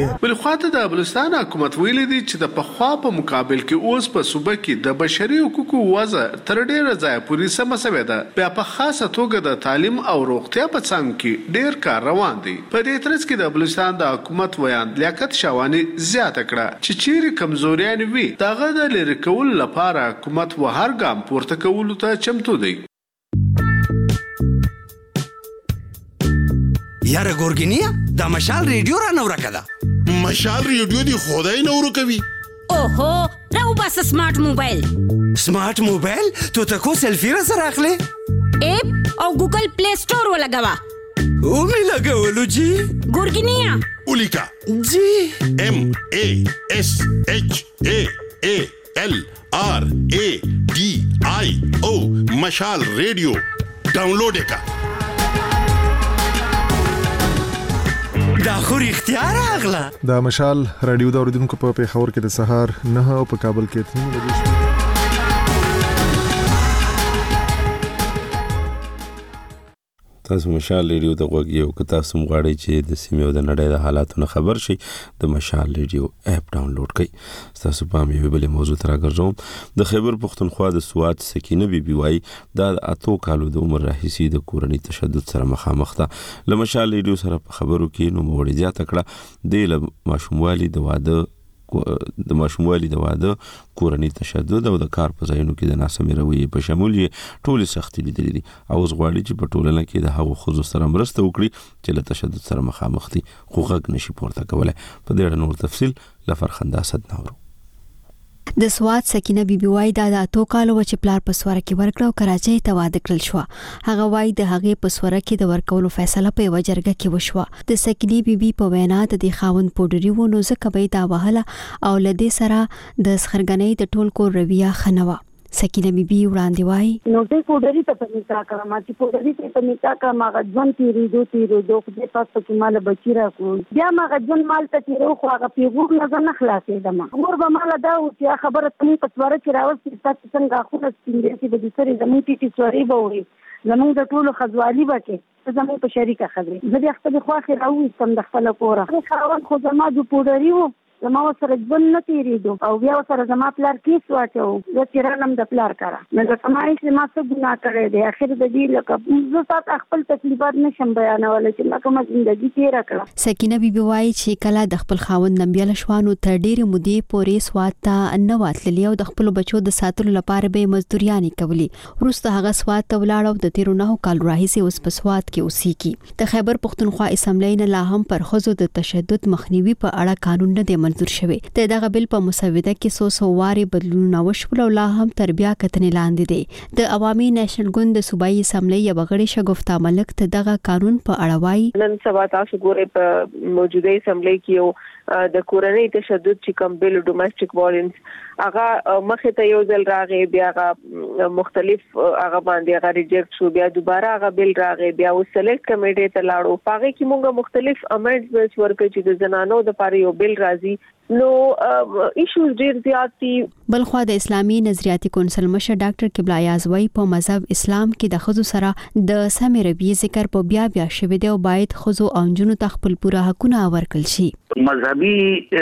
خواته د بلوچستان حکومت ویلي دی چې د پخوا په مقابل کې اوس په صوبه کې د بشري حقوقو وضع تر ډیره ځایه پورې سمه شوې ده. بیا په خاصه توګه د تعلیم او روغتیا په څنګ کې ډیر کار روان دی. په دې ترڅ کې د بلوچستان د حکومت ویان لیاقت شاوانی زیاته کړه چې چیرې کمزوریان وي دغه د لرې کولو لپاره حکومت و هر ګام پورته کولو ته چمتو دی. یاره ګورګینیا دا مشال ریډیو را نو راکړه. مشال ریډیو دی خدای نو ورکوي. اوهو راو بس سمارټ موبایل. سمارټ موبایل تو ته کو سیلفی را سره اخلي؟ اپ او ګوګل پلی سٹور ولګوا. او می لګولو جی ګورګینیا اولیکا جی MASHALRADIO مشال ریډیو ډاونلوډ کا. دا خو اختیار اغلا. دا مشال رادیو د اوریدونکو په پیښور کې د سهار 9 او په کابل کې 3 بجې. تاسو مشال ریډیو ته غوږ یو که تاسو مغواړئ چې د سیمې او د نړۍ د حالاتو خبر شئ د مشال ریډیو اپ ډاونلوډ کړئ. تاسو پام یو بلې موضوع ته راګرځوم. د خیبر پښتونخوا د سوات سکینه بیبي وایي دا د 8 کالو د عمر راهیسې د کورنۍ تشدد سره مخامخ ده. له مشال ریډیو سره په خبرو کې نوموړې زیاته کړه د ماشوموالي د واده کورنۍ تشدد او د کار په ځایونو کې د ناسمې رویې په شمول یې ټولې سختۍ لیدلې دي او اوس غواړي چې په ټولنه کې د هغو ښځو سره مرسته وکړي چې له تشدد سره مخامخ دي خو غږ نشي پورته کولی. په دې اړه نور تفصیل له فرخنده اسد نورو. د سوات سکینه بیبي وای دا د 8 کالو چې پلار په سوره کې ورکړو کراچۍ ته واده کړل شو. هغه وای د هغه په سوره کې د ورکولو فیصله په وجرګه کې وشوه. د سکینه بیبي په وینا د خاوند پودری وونو زکه به دا وهله او لدې سره د سخرګنۍ د ټول کور رویه خنوه. سکینه بیبي وړاندې وای نو دې پودری ته په نکاح کړم چې پودری ته په نکاح کړم هغه ځوان تیرې خو دې پات په مال بچی را کو بیا هغه ځوان مال ته تیرو خو هغه پیغور نه خلاصې دم ور به مال دا او چې خبره تنه په سوره کې راوستي تاسو څنګه خو نسپینې چې د سری زموږ ټیټي سوري بوري زموږ د ټولو خزوالي بکې زموږ په شریکه خبرې زه د خپل خو اخر او سم د خپل کوره خو زما د پودری وو زما سره ځون نه تیریدو او بیا سره زما پلار کیس واچو زه تیرانم د پلار کړه نو زما چې ما څه ګناه کړی دی اخر د دې لکه زه تاسو خپل تکلیفات نشم بیانول چې ما کوم ژوندۍ تیر کړه. سکینه بیبي وایي چې کله د خپل خاوند نمبیل شوانو تر ډېرې مودې پورې سوات ته نه واتللی او د خپل بچو د ساتلو لپاره به مزدوریانې کولې. وروسته هغه سوات ته ولاړ او د 13 کال راهیسې اوس په سوات کې اوسېږي. د خیبر پښتونخوا اسمبلی نه لا هم پر ښځو د تشدد مخنیوي په اړه قانون نه دی منظور شوی. د دغه بل په مسوده کې څو واري بدلونونه وشول او لا هم تر بیا کتنې لاندې دي. د عوامي نېشنل ګوند د صوبایي اسمبلی یو غړي شګفتا ملک ته دغه قانون په اړه وایي. نن سبا تاسو ګورئ په موجوده اسمبلی کې یو د کورنۍ تشدد چې کوم بل ډومېسټک وایلنس هغه مخه ته یو ځل راغی بیا هغه مختلف هغه باندې هغه ریجیکټ شو بیا دوباره هغه بل راغی بیا و سلیکټ کمیټې ته لاړو هغه کې موږ مختلف امندمنټس ورکړي چې د زنانو د لپاره یو بل راځي نو ایشوز ډیر زیات دي. بلخوا د اسلامي نظریاتي کونسل مشر ډاکټر قبله یازوی په مذهب اسلام کې د خزو سره د سمې رویې ذکر په بیا شوی دی او باید خزو او جنونو ته خپل پوره حقونه ورکړل شي. مذهبي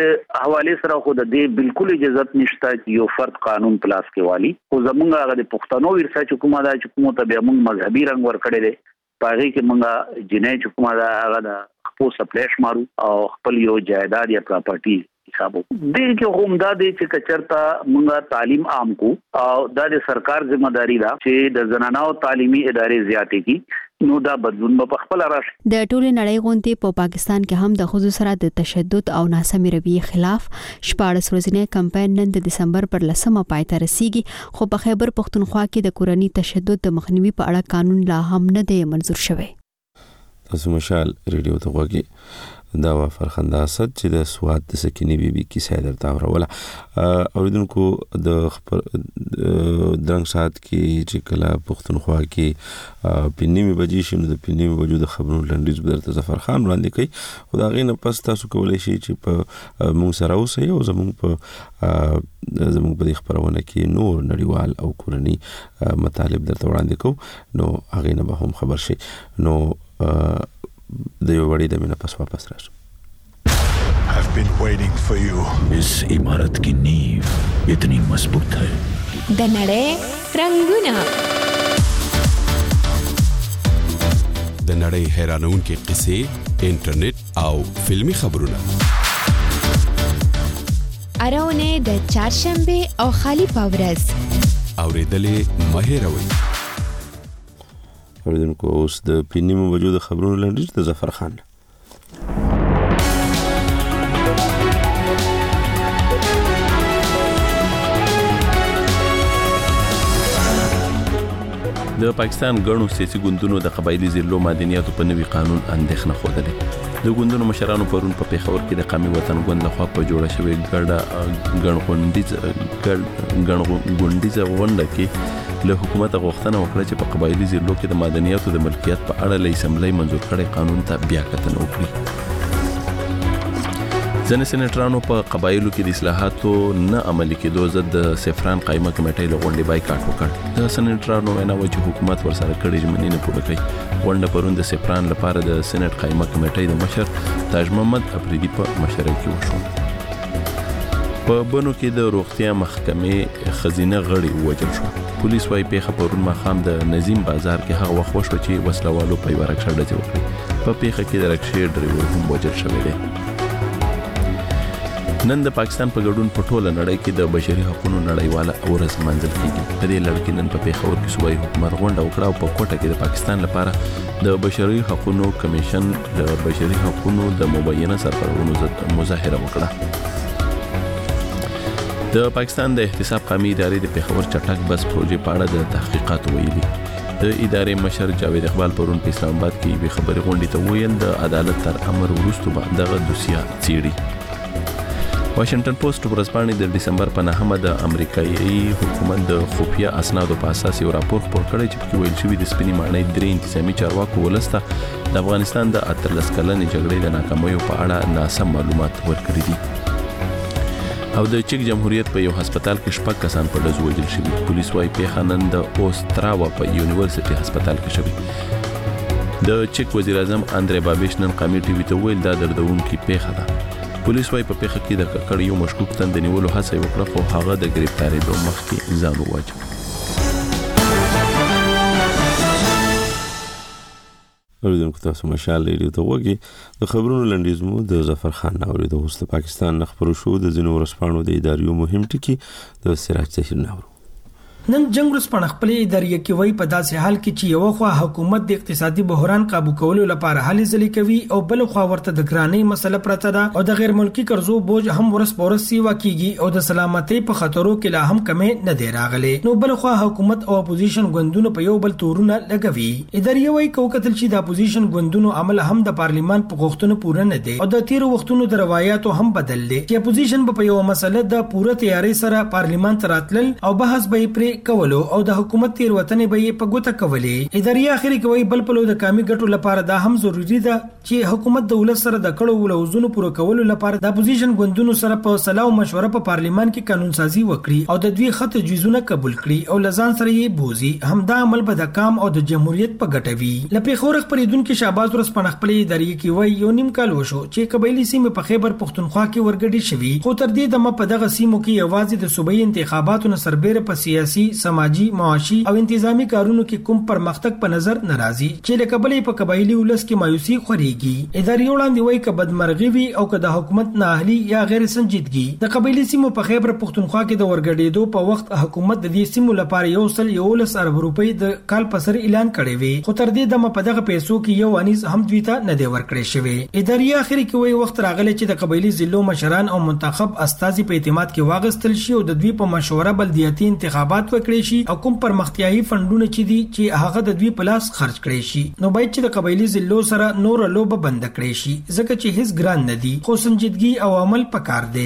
حواله سره خو د دې بالکل اجازه نشته چې یو فرد قانون پلاس کې والی خو زمونږ هغه د پښتنو ورثه چې کومه دا چې کومه ته به موږ مذهبي رنگ ورکړي دي پاره کې موږ جنې چې کومه دا هغه د خپل سپلیش مارو او خپل یو جایداد یا پراپرټي حسابو دې کې هم دا دې چې کچرتا موږ تعلیم عام کو او د سرکار ذمہ داری ده چې د زنانو تعلیمي ادارې زیاتې کی نو دا بدلون په خپل راشي. د ټولې نړۍ غونډې په پاکستان کې هم د خزو سره د تشدد او ناسمې رویې خلاف 14 ورځې کمپاین نن د دسمبر پر 10 پای ته رسیږي خو په خیبر پښتونخوا کې د کورنۍ تشدد د مخنیوي په اړه قانون لا هم نه دی منظور شوی. تاسو مشال ریډیو ته غوږی دا و فرخنده اسد چې د سوات د سکینه بیبي کیسه درته اوروله اوریدونکو د درنګ سات کې چې کله پښتونخوا کې پنیمه بجې شنو د پنیمه بجو د خبرونو لنډیز بدرته ظفر خان وړاندې کوي خو دا غینه پس تاسو کولای شئ چې په مونږ سره اوسئ او زموږ په خبرونه کې نور نړیوال او کورنی مطالب درته وړاندې کوو نو هغه نه به هم خبر شي. نو د یو وړي د مینه پس واپس راشو. been waiting for you. इस इमारत की नींव इतनी मजबूत है। د نړۍ رنگونه د نړۍ حیرانونکې قصې، انټرنیټ او فلمی خبرونه اراونه د چهارشنبه او خالی پاورز اوریدلې مهیروي. اوریدونکو اوس د پینیمو وجود خبرونو لنډیز د ظفر خان. د پاکستان ګڼو سیاسي ګوندونو د قبایلی ضلعو مدنیاتو په نوي قانون اندېښنه خوده. د ګوندونو مشرانو پرون په پیښور کې د قومي وطن ګوند لخوا په جوړه شوې ګڼغونډیزه غونډه کې له حکومت غوښتنه وکړه چې په قبایلی ضلعو کې د مدنیاتو د ملکیت په اړه له اسمبلی منظور کړي قانون ته بیا کتنه وکړي. ځینې سېنیټرانو په قبایلو کې د اصلاحاتو نه عملي کېدو ضد د سفران قایمه کمیټې له غونډې بایکاټ وکړ. د سېنیټرانو وینا وه چې حکومت ورسره کړي ژمنې نه پوره کوي. غونډه پرون د سفران لپاره د سېنیټ قایمه کمیټې د مشر تاج محمد افریدي په مشرۍ کې وشو. په بنو کې د روغتیا محکمې خزینه غړي ووژل شو. پولیس وايي پیښه پرون ماښام د نظیم بازار کې هغه وخت وشوه چې وسلوالو په یوه رکشه ډزې وکړې. په پیښه کې د رکشې ډریور هم وژل شوی دی. نن د پاکستان په ګډون په ټوله نړۍ کې د بشري حقوقو نړیواله ورځ لمانځل کیږي. په دې لړ کې نن په پیښور کې صوبایي حکومت غونډه وکړه او په کوټه کې د پاکستان لپاره د بشري حقوقو کمیشن د بشري حقوقو د مبینه سرپرستانو مظاهره وکړه. د پاکستان د احتساب قومي ادارې د پیښور چټک بس پروژې په اړه د تحقیقات ویلي. د ادارې مشر جاوید اقبال پرون په اسلام آباد کې یوې خبري غونډې ته ویل د عدالت تر امر وروسته به دغه دوسیه څیړي. واشنگټن پوسټ ورځپاڼې د دسمبر په 9 د امریکایي حکومت د خفیه اسنادو په اساس یو راپور خپور کړی چې پکې ویل شوی د سپینې ماڼۍ درې انتظامی چارواکو ولسته د افغانستان د 13 کلنې جګړې د ناکامیو په اړه ناسم معلومات ورکړي دي. او د چک جمهوریت په یو هسپتال کې 6 کسان په ډزو وژل شوي. پولیس وايي پیښه نن د اوستراوا په یونیورسيټي هسپتال کې شوې. د چک وزیر اعظم اندرې بابیش نن قومي ټي وي ته ویل دا دردونکې پیښه ده. پولیس وايي په پیښه کې د ککړ یو مشکوک تن د نیولو هڅه وکړه خو هغه د گرفتاریدو مخکې ځان وواجه. اوریدونکو تاسو مشال ریډیو ته وګورئ. د خبرونو لنډیز مو د ظفر خان اوریدو. اوس د پاکستان خبرو شو د ځینو ورځپاڼو د ادارو مهم ټکي د سراج تحریر ناورو. نن جنگ ورځپاڼه خپل ادارې کې وایي په داسې حال کې چې یو خوا حکومت د اقتصادي بحران قابو کولو لپاره هلې ځلې کوي او بل خوا ورته د ګرانۍ مسله پرته ده او د غیر ملکی قرضو بوج هم ورس پورس سیوا کیږي او د سلامتۍ په خطرو کې لا هم کمې نه دی راغلي. نو بل خوا حکومت او اپوزیشن ګوندونو په یو بل تورونه لګوي. ادارې وایي کوکتل چې د اپوزیشن ګوندونو عمل هم د پارلیمان په غوښتنو پوره نه دی او د تیرو وختونو د روایتو هم بدل دي چې اپوزیشن په یو مسله د پوره تیاری سره پارلیمان ته راتلل او بحث به پرې کولو او د حکومت تیر وطن به په ګوته کولې. ادارې اخري کوي بل په لو د کامي ګټو لپاره دا هم ضروری ده چې حکومت د ولس سره د کړو ولوزونو پوره کولو لپاره د اپوزیشن ګوندونو سره په صلاح او مشوره په پارلیمان کې قانون سازي وکړي او د دوی خط جزونه قبول کړي او لزان سره یې بوزي. همدا عمل به د کام او د جمهوریت په ګټه وي. لپاره خورخ پریدونکو شهباز ورځپاڼه خپل ادارې کې وایي یو نیم کال وشو چې قبایلی سیمه په خیبر پختونخوا کې ورګډي شوی خو تر دې دمه په دغه سیمو کې یوازې د صوبایي انتخاباتو نه سربېره په سیاسي سماجی معاشي او انتظامی کارونو کې کوم پرمختګ په نظر ناراضي چې لکبلې په قبایلی ولس کې مایوسي خوريږي. ادارې وړاندې وایي ک بدمرغي وي او ک د حکومت نااهلي یا غیر سنجیدګي. د قبایلی سیمو په خیبر پختونخوا کې د ورګډېدو په وخت حکومت د دې سیمو لپاره 1.11 ارب روپۍ د کال پسر اعلان کړی وي خو تر دې دمه په دغه پیسو کې یو انیز هم دوی ته نه دی ورکړی شوی. ادارې اخري کې وایي وخت راغلی چې د قبایلی ضلعو مشران او منتخب استازي په اعتماد کې واغستل شي او د دوی په مشوره بلدیاتي انتخابات وکړي شي او کوم پرمختیايي فندونه چې دي چې هغه د دوی په لاس خرج کړي شي. نو باید چې د قبایلی ضلعو سره نور لوبه بند کړي شي ځکه چې هیڅ ګران نه دي خو سنجیدګي او عمل پکار دی.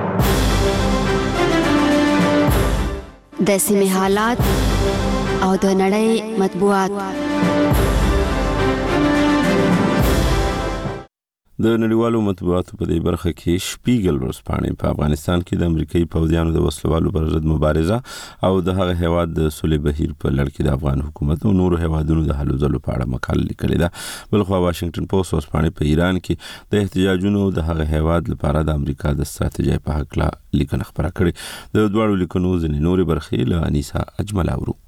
د سیمې حالات او د نړۍ مطبوعات. د نړیوالو مطبوعاتو په دې برخه کې شپیګل ورځپاڼې په افغانستان کې د امریکایي پوځیانو د وسلوالو پر ضد مبارزه او د هغه هیواد د سولې بهیر په لړ کې د افغان حکومت او نورو هیوادونو د هلو ځلو په اړه مقاله لیکلې ده. بلخوا واشنگټن پوسټ ورځپاڼې په ایران کې د احتجاجونو د هغه هیواد لپاره د امریکا د ستراتیژۍ په هکله لیکنه خپره کړې. د دواړو لیکنو ځینې نورې برخې له انیسا اجمل اورو.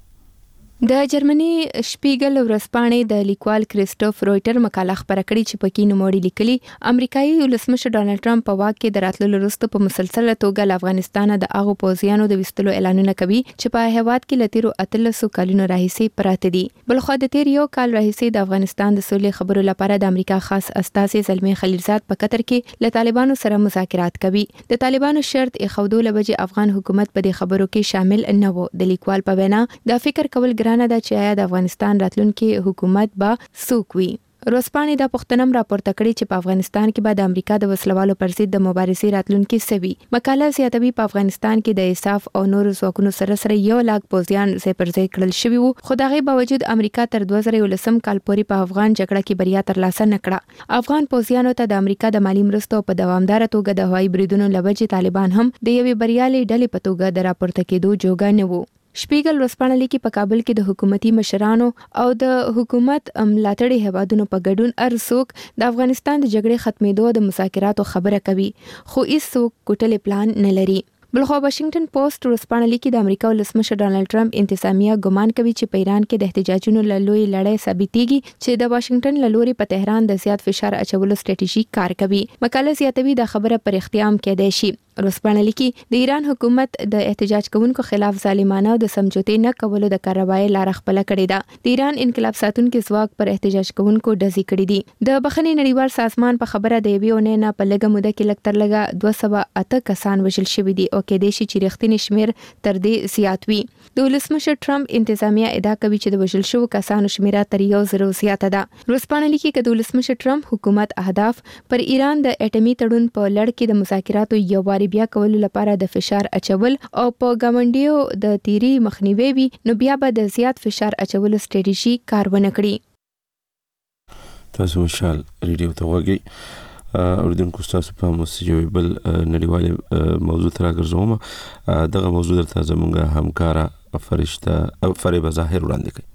د جرمني شپیګل ورځپاڼې د لیکوال کریسټوف رویټر مقاله خپره کړې چې پکې نوموړي لیکلي امریکایي ولسمشر ډانلډ ټرمپ په واک کې د راتللو وروسته په مسلسله توګه له افغانستان د هغو پوځیانو د وستلو اعلانونه کوي چې په هیواد کې له تیرو 13 کلونو راهیسې پراته دي. بلخوا د تیر یو کال راهیسې د افغانستان د سولې خبرو لپاره د امریکا خاص استازي زلمی خلیلزاد په قطر کې له طالبانو سره مذاکرات کوي. د طالبانو شرط ایښودو لپاره افغان حکومت په دې خبرو کې شامل نه و. د لیکوال په وینا د فکر کول ګرانه ده چې آیا د افغانستان راتلونکي حکومت به څوک وي. روسپانې دا پښتنم راپورته کړي چې په افغانستان کې به د امریکا د وسلوالو پر ضد د مبارزې راتلونکي سوي. مقاله زیاتوي په افغانستان کې د اساف او نورو ځواکونو سره 1 لاک پوځیان ځای پر ځای کړل شوي وو، خو دغه باوجود امریکا تر 2019 کال پورې په افغان جګړه کې بریا ترلاسه نه کړه. افغان پوځیانو ته د امریکا د مالی مرستو په دوامدار توګه د هوایي بریدونو لوجې طالبان هم د یوې بریالۍ ډلې په توګه د راپورته کېدو جوګه نه وو. شپیګل ورځپاڼه لیکي په کابل کې د حکومتي مشرانو او د حکومت ملاتړي هیوادونو په ګډون ارڅوک د افغانستان د جګړې ختمېدو د مذاکراتو خبره کوي، خو هیڅوک کوټلې پلان نه لري. بلخوا واشنگټن پوسټ ورځپاڼه لیکي د امریکا ولسمشر ډانلډ ټرمپ انتظامیه ګمان کوي چې په ایران کې د احتجاجونو له لوی لړۍ ثابتېږي چې د واشنگټن له لوري په تهران د زیات فشار اچولو ستراتیژي کار کوي. مقاله زیاتوي دا خبره پر اختیام کېدای شي. ورځپاڼه لیکي د ایران حکومت د احتجاج کوونکو خلاف ظالمانه او د سمجوتې نه کولو د کاروای لار خپل کړې ده. د ایران انقلاب ساتونکو ځواک پر احتجاج کوونکو ډزې کړې دي. د بخښنې نړیوال سازمان په خبره د یوې اونۍ نه په لږه موده کې لږ تر لږه 208 کسان وژل شوي دي او کېدای شي چې رښتینی شمیر تر دې زیات وي. د ولسمشر ټرمپ انتظامیه ادعا کوي چې د وژل شوو کسانو شمیره تر 1,000 زیاته ده. ورځپاڼه لیکي چې د ولسمشر ټرمپ حکومت اهداف پر ایران د اټومي تړون په لړ کې د مذاکراتو یو واری بیا کولو لپاره د فشار اچول او په ګاونډیو د تیری مخنیوي وي، نو بیا به د زیات فشار اچولو ستراتیژي کار ونه کړي. تاسو مشال ریډیو ته وګورئ. اردوونکو تاسو په مسجد بل نړیوال موضوع تر راګرځوم. دغه موضوع درته زموږه همکاره فرشته فریبه ظاهر وړاندې کوي.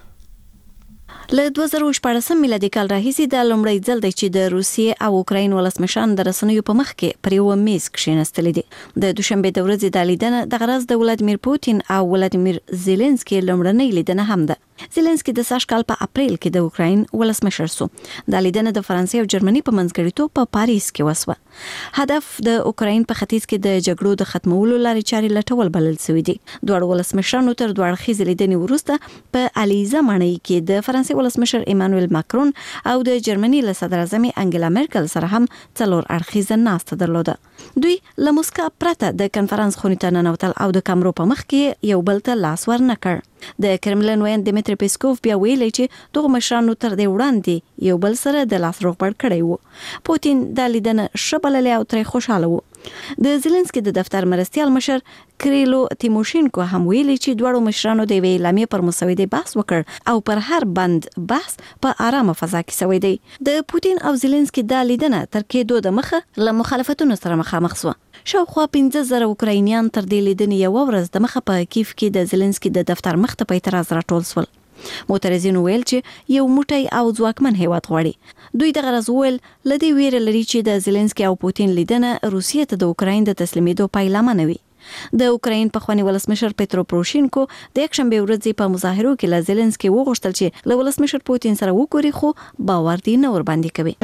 له 2014 میلادي کال راهیسې د لومړي ځل دی چې د روسیې او اوکراین ولسمشران د رسنیو په مخ کې پر یو میز کښېنستلي دي. د دوشنبه د ورځې د لیدنه د غرض د ولادیمیر پوتین او ولادیمیر زيلنسکي لومړنۍ لیدنه هم ده. زيلنسکي د سږ کال په اپریل کې د اوکراین ولسمشر سو. د لیدنه د فرانسې او جرمني په منځګړیتوب په پاریس کې وسوه. هدف د اوکراین په ختیځ کې د جګړو د ختمولو لارې چارې لټول بلل شوی دي. دوه ولسمشرانو تر دوه اړخیزې لیدنې وروسته په الیزا ماڼۍ کې د فرانسې ولسمشر ایمانوئل ماکرون او د جرمني له صدر اعظم انګلا مرکل سره هم څلور اړخیزه ناسته درلوده. دوی له موسکا پرته د کنفرانس خونې ته ننوتل او د کمرو په مخ کې یو بل ته لاس ورنه کړ. د کرملن وین دیمیتری پیسکوف بیا ویلي چې دغه مشرانو تر دې وړاندې یو بل سره د لاس روغبړ کړی وو. پوتین د لیدنه شبللې او ترې خوشاله وو. د زيلنسکي د دفتر مرستيال مشر کریلو تیموشینکو هم ویلي چې دوړو مشرانو د وی اعلامیه پر مسودې بحث وکړ او پر هر بند بحث په آرامه فضا کې شوی دی. د پوتین او زيلنسکي د لیدنه تر کېدو د مخه له مخالفتونو سره مخامخ شو. شاوخوا 15,000 اوکراینیان تر دې لیدنې یو ورځ د مخه په کیف کې د زيلنسکي د دفتر مخ ته په اعتراض راټول شول. معترضین ویل چې یو موټی او ځواکمن هیواد غواړي. دوی د غرض ویل لدی ویره لري چې د زيلنسکي او پوتین لیدنه روسیې ته د اوکراین د تسلیمېدو پیلامه نه وي. د اوکراین پخوانی ولسمشر پترو پروشینکو د یکشنبه ورځې په مظاهرو کې له زيلنسکي وغوښتل چې له ولسمشر پوتین سره وګوري، خو باور دی نه ور باندې کوي.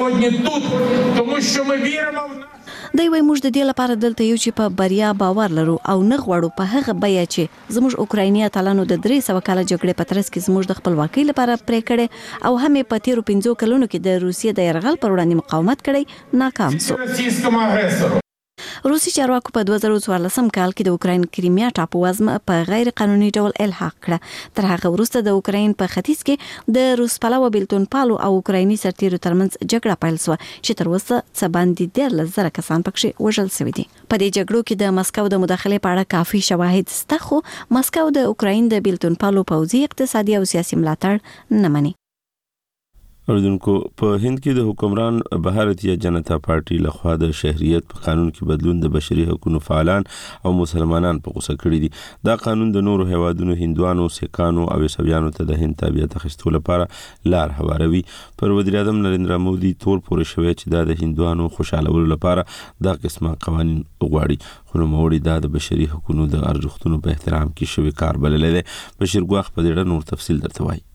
دوی وایي موږ د دې لپاره دلته یو چې په بریا باور لرو او نه غواړو په هغه بیه چې زموږ اوکرایني اتلانو د 300 کاله جګړې په ترڅ کې زموږ د خپلواکۍ لپاره پرې کړې او هم په تیرو 15 کلونو کې د روسیې د یرغل پر وړاندې مقاومت کړی ناکام شو. روسي چارواکو په 2014 کال کې د اوکراین کریمیا ټاپووزم په غیر قانوني ډول الحاق کړه. تر هغه وروسته د اوکراین په ختیځ کې د روس پلوه بیلتون پالو او اوکرایني سرتیرو ترمنځ جګړه پیل شوه چې تر اوسه څه باندې 13,000 کسان پکې وژل شوي دي. په دې جګړو کې د مسکو د مداخلې په اړه کافي شواهد شته، خو مسکو د اوکراین د بیلتون پالو پوځي اقتصادي او سیاسي ملاتړ نه مني. اوریدونکو په هند کې د حکمران بھارتیه جنتا پارټي لخوا د شهریت په قانون کې بدلون د بشري حقوقو فعالان او مسلمانان په غوسه کړی دي. دا قانون د نورو هیوادونو هندوانو، سیکانو او عیسویانو ته د هند تابعیت اخیستو لپاره لار هواروي. پر وزیر اعظم نریندرا مودي تور پورې شوی چې دا د هندوانو خوشالولو لپاره دا قسمه قوانين غواړي. خو نوموړي دا د بشري حقوقو د ارزښتونو په احترام کې شوی کار بللی دی. بشیر ګواخ په دې اړه نور تفصیل درته وایي.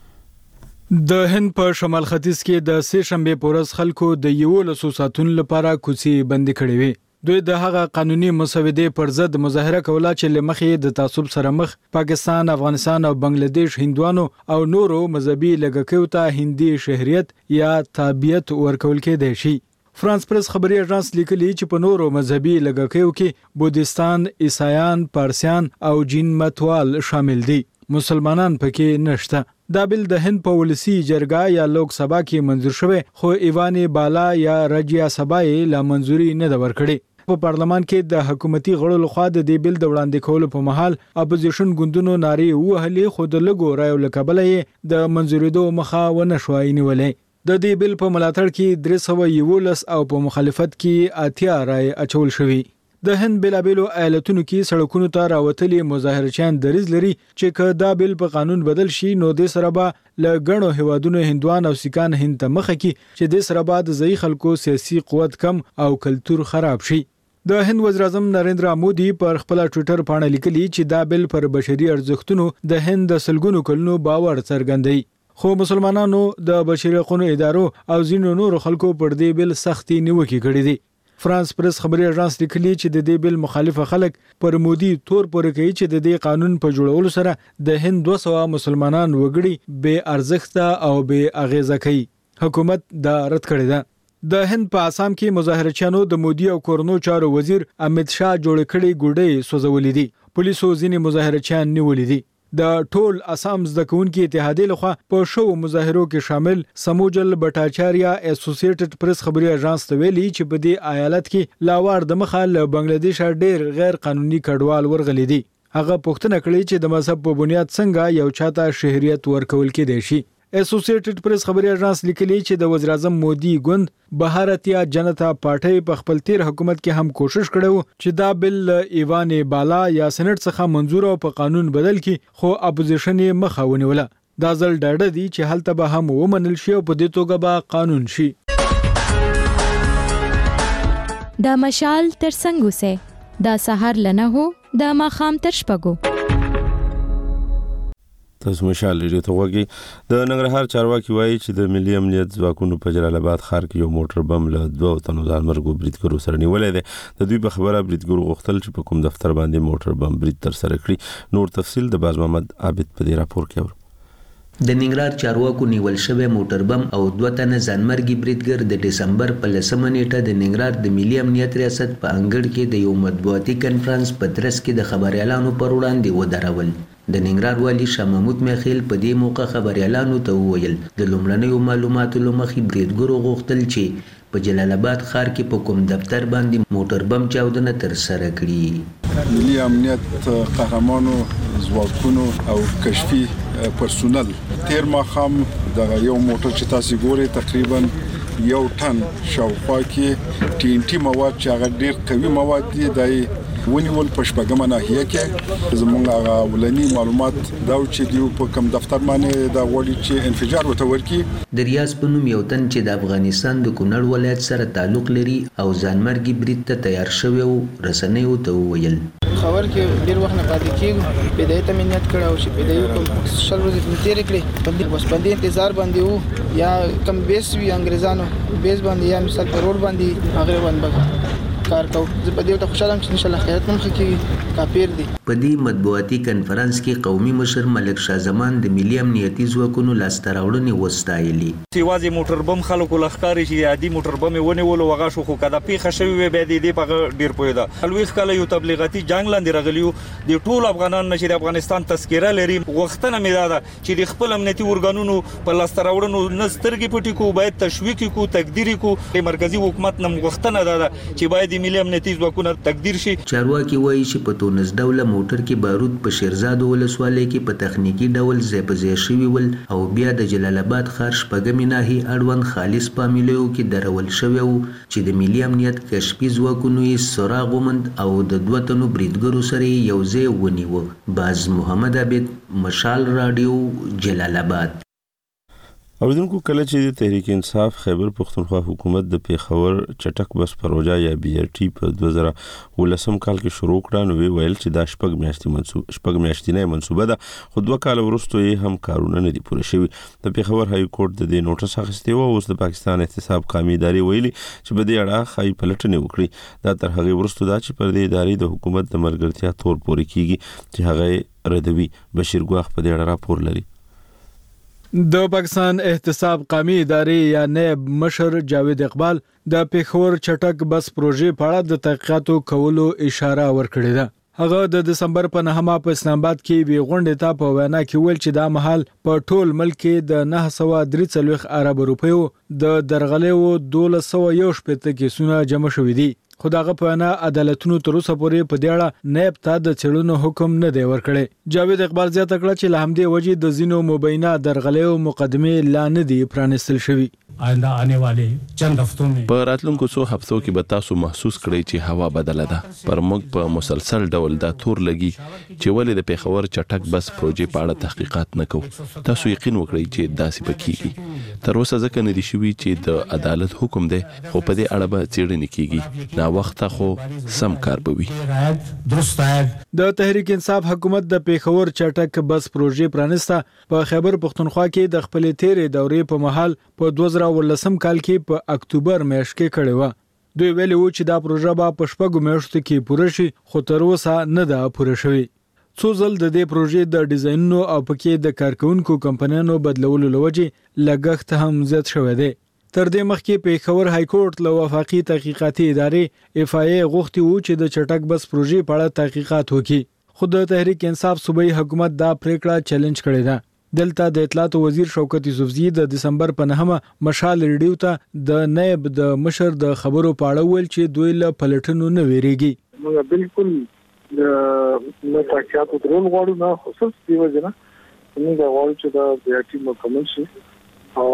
د هند په شمال ختیځ کې د سه شنبه پورز خلکو د 11 ساعتونو لپاره کوڅې بندي کړې وي. دوی د هغه قانوني مسودې پر ضد مظاهره کوله چې لمخې د تعصب سره مخ پاکستان، افغانستان او بنگلاديش هندوانو او نورو مذهبي لږکیو ته هندي شهریت یا تابعیت ورکول کېدای شي. فرانس پریس خبري اژانس لیکلي چې په نورو مذهبي لږکیو کې بودیستان، عیسایان، پارسیان او جین متوال شامل دي. مسلمانان پکې نشته. دا بل د هند په ولسی جرګه یا لوک سبا کې منظور شوه، خو ایوان بالا یا راجیا سبا یې لا منځوري نه د ورکړي. په پارلمان کې د حکومتي غړو لخوا د دې بل د وړاندې کولو په محل اپوزیشن ګوندونو ناري وهلي، خو د لګو رایو لکبل یې د منځوريدو مخه ونه شوای نیولې. د دې بل په ملاتړ کې 311 او په مخالفت کې 80 رای اچول شوی. د هند بلابلو ایالتونو کې سړکونو ته راوتلي مظاهرچیان دریز لري چې که دا بل په قانون بدل شي نو د سره به ل غنو هوادونو هندوان او سیکان هند ته مخه کی چې د سره به د ځای خلکو سیاسي قوت کم او کلچر خراب شي. د هند وزیر اعظم نریندرا مودي پر خپل ټوئیټر باندې لیکلي چې دا بل پر بشري ارزښتونو د هند د سلګونو کلونو باور څرګندوي. خو مسلمانانو د بشري حقوقو ادارو او ځینو نورو خلکو پر دې بل سختي نیوکې کړې دي. فرانس پریس خبري اژانس لیکلي چې د دې بل مخالف خلک پر مودي تور پورې کوي چې د دې قانون په جوړولو سره د هند 200 مسلمانان وګړي به ارزښت او به اغیزه کوي. حکومت دا رد کړی ده. د هند په آسام کې مظاهرچیانو د مودي او کورنو چارو وزیر امیت شاه جوړ کړي ګوډې سوځولې دي. پولیسو ځینې مظاهرچیان نیولې دي. د ټول آسام زدکونکو اتحادیه لخوا په شو مظاهرو کې شامل سموجل بټاچاریا اسوسییټډ پریس خبري اژانس ته ویلي چې په دې ایالت کې لاوار د مخه له بنگلاديش ډېر غیر قانوني کډوال ورغلي دي. هغه پوښتنه کړې چې د مذهب په بنیاد څنګه یو چاته شهریت ورکول کېدای شي. اسوسییټډ پریس خبري اژانس لیکلي چې د وزیر اعظم مودي ګوند بھارتیه جنتا پارټي په خپل تیر حکومت کې هم کوشش کړو چې دا بل ایوان بالا یا سېنات څخه منظور او په قانون بدل کړي، خو اپوزیشن یې مخه ونیوله. دا ځل ډاډه دي چې هلته به هم ومنل شي او په دې توګه به قانون شي. دا مشال تر څنګه سه دا سحر لنه هو دا ماخام تر شپګو. تاسو مشال لري ته وګي د ننګرهار چارواکي وایي چې د ملي امنیت ځواکونو په جلال آباد ښار کې یو موټر بم له 2 تنو ځانمرګو بریدګرو سره نیولې ده. د دوی په خبره بریدګرو غوښتل چې په کوم دفتر باندې موټر بم برید تر سره کړي. نور تفصیل د باز محمد عابد په دې راپور کې اورو. د ننګرهار چارواکو نیول شوی موټر بم او 2 تنه ځانمرګي بریدګر د دسمبر په 10 نیټه د ننګرهار د ملي امنیت ریاست په انګړ کې د یو مطبوعاتي کانفرنس په ترڅ کې د خبريالانو پر وړاندې ودرول. د ننګرهار والی شاه محمود میخیل په دې موقع خبريالانو ته وویل د لومړنیو معلوماتو لمخې بریدګرو غوښتل چې په جلال آباد ښار کې په کوم دفتر باندې موټر بم چاودنه تر سره کړي. ملي امنیت قهرمانو ځواکونو او کشفي پرسونل تیر ماخام د یو موټر چې تاسو ګورئ تقریبا 1 ټن شاوخوا کې TNT مواد چې هغه ډیر قوي مواد دي دای ونیول په شپږمه ناحیه کې. زمونږ هغه ولني معلومات دا چې دیو په کوم دفتر باندې دا وړي چې انفجار وته ورکی. د ریاض په نوم یو تن چې د افغانستان د کونړ ولایت سره تعلق لري او ځانمرګي برید ته تیار شوی او رسنیو ته وویل خبر کې ډیر وخت نه پاتې کیږي. بدايت امنیت کړه او چې بدايت کوم شل ورځې تیر کړې بس باندې انتظار باندې وو یا کم بیس وی انګريزانو بیس باندې یا مثال په روډ باندې هغه باندې کار کوو. زه په دې ته خوشاله یم چې ان شاء الله خیرات مخ کې کافر دي. په دې مطبوعاتي کانفرنس کې قومي مشر ملک شاه زمان د ملي امنیتي ځواکونو لاسته راوړنې وستایلي. یوازې موټر بم خلکو لخکاري چې عادي موټر بم ونیول او هغه شو خو کدا پیښه شوی وي به دې په ډیر پوی ده. الويخ کله یو تبلیغاتي جنگ لاندې راغلیو د ټول افغانان نشي د افغانستان تذکره لري. وختنه مې ده چې د خپل امنیتي ورګانونو په لاسته راوړنو نسترګي پټي کو باید تشویق کو تقدیر کو مرکزی حکومت نم وختنه ده چې باید د ملي امنیتي ځواکونو تقدیر شي. چارواکي وایي چې په تونس ډوله موټر کې بارود په شیرزاد ولسوالۍ کې په تخنیکی ډول ځای په ځای شوي ول او بیا د جلال آباد ښار شپږمې ناحیې اړوند خالص فامیلیو کې درول شوی و چې د ملي امنیت کشفي ځواکونو یې سراغ وموند او د 2 تنو بریدګرو سره یو ځای ونیو. باز محمد عابد، مشال رادیو، جلال آباد. اوریدونکو کله چې د تحریک انصاف خیبر پختونخوا حکومت د پیښور چټک بس پروژه یا BRT په 2019 کال کې شروع کړه نو ویل چې دا شپږ میاشتې منصوبه ده خو 2 کال وروسته یې هم کارونه نه دي پوره شوي. د پیښور های کورټ د دې نوټس اخیستی و اوس د پاکستان احتساب قومي ادارې ویلي چې په دې اړه خای پلټنې وکړي. دا تر هغه وروسته دا چې پر دې ادارې د حکومت د ملګرتیا تور پورې کیږي چې هغه ردوي. بشیر ګواخ په دې اړه راپور لري. د پاکستان احتساب قومي ادارې یا نائب مشر جاوید اقبال د پیښور چټک بس پروژې په اړه د تحقیقاتو کولو اشاره ورکړې ده. هغه د دسمبر په 9 په اسلام آباد کې وی غونډه ته په وینا کې ویل چې دا مهال په ټول ملک کې د 943 ارب روپیو د درغلېو 1201 کیسونه جمع شوې دي. خو داغه په انا عدالتونو تر اوسه پورې په دې اړه نائب ته د چړونو حکم نه دی ورکړی. جاوید اقبال زیاته کړه چې له همدې وجې د زینو مبینه درغلېو مقدمه لا نه دی پرانستل شوی. آینده آنے والے چند هفتوں میں په راتلونکو څو هفتو کې به تاسو محسوس کړئ چې هوا بدله ده. پر موږ په مسلسل ډول دا تور لګي چې ولې د پیښور چټک بس پروژې په اړه تحقیقات نه کوو. تاسو یقین وکړئ چې داسې پکېږي. تر اوسه ځکه نه دي شوي چې د عدالت حکم دی خو په دې اړه به څېړنې کیږي. نا وخت خو سم کار به وي. د تحریک انصاف حکومت د پیښور چټک بس پروژې پرانسته په خیبر پختونخوا کې د خپلې تیرې دورې په محل په 2019 کال کې په اکتوبر میاشت کې کړې و. دوی ویلي و چې دا پروژه به په 6 میاشتو کې پوره شي خو تر اوسه نه ده پوره شوې. څو ځل د دې پروژې د ډیزاینونو او پکې د کارکونکو کمپنیانو بدلولو لوجې لګښت هم زیات شوی دی. تر دې مخکې پیښور های کورټ له وفاقي تحقیقاتي ادارې FIA غوښتي و چې د چټک بس پروژې په اړه تحقیقات وکړي. خو د تحریک انصاف صوبایي حکومت دا پریکړه چیلنج کړې ده. دلته د اطلاعات وزیر شوکت یوسفزي د دسمبر په 9 مشال ریډیو ته د نائب د مشر د خبرو په اړه ویل چې دوی له پلټنو نه ویریږي. موږ بالکل د تحقیقاتو درول غواړو نه خصوص دی وجنه موږ غواړو چې دا BRT مکمل شي او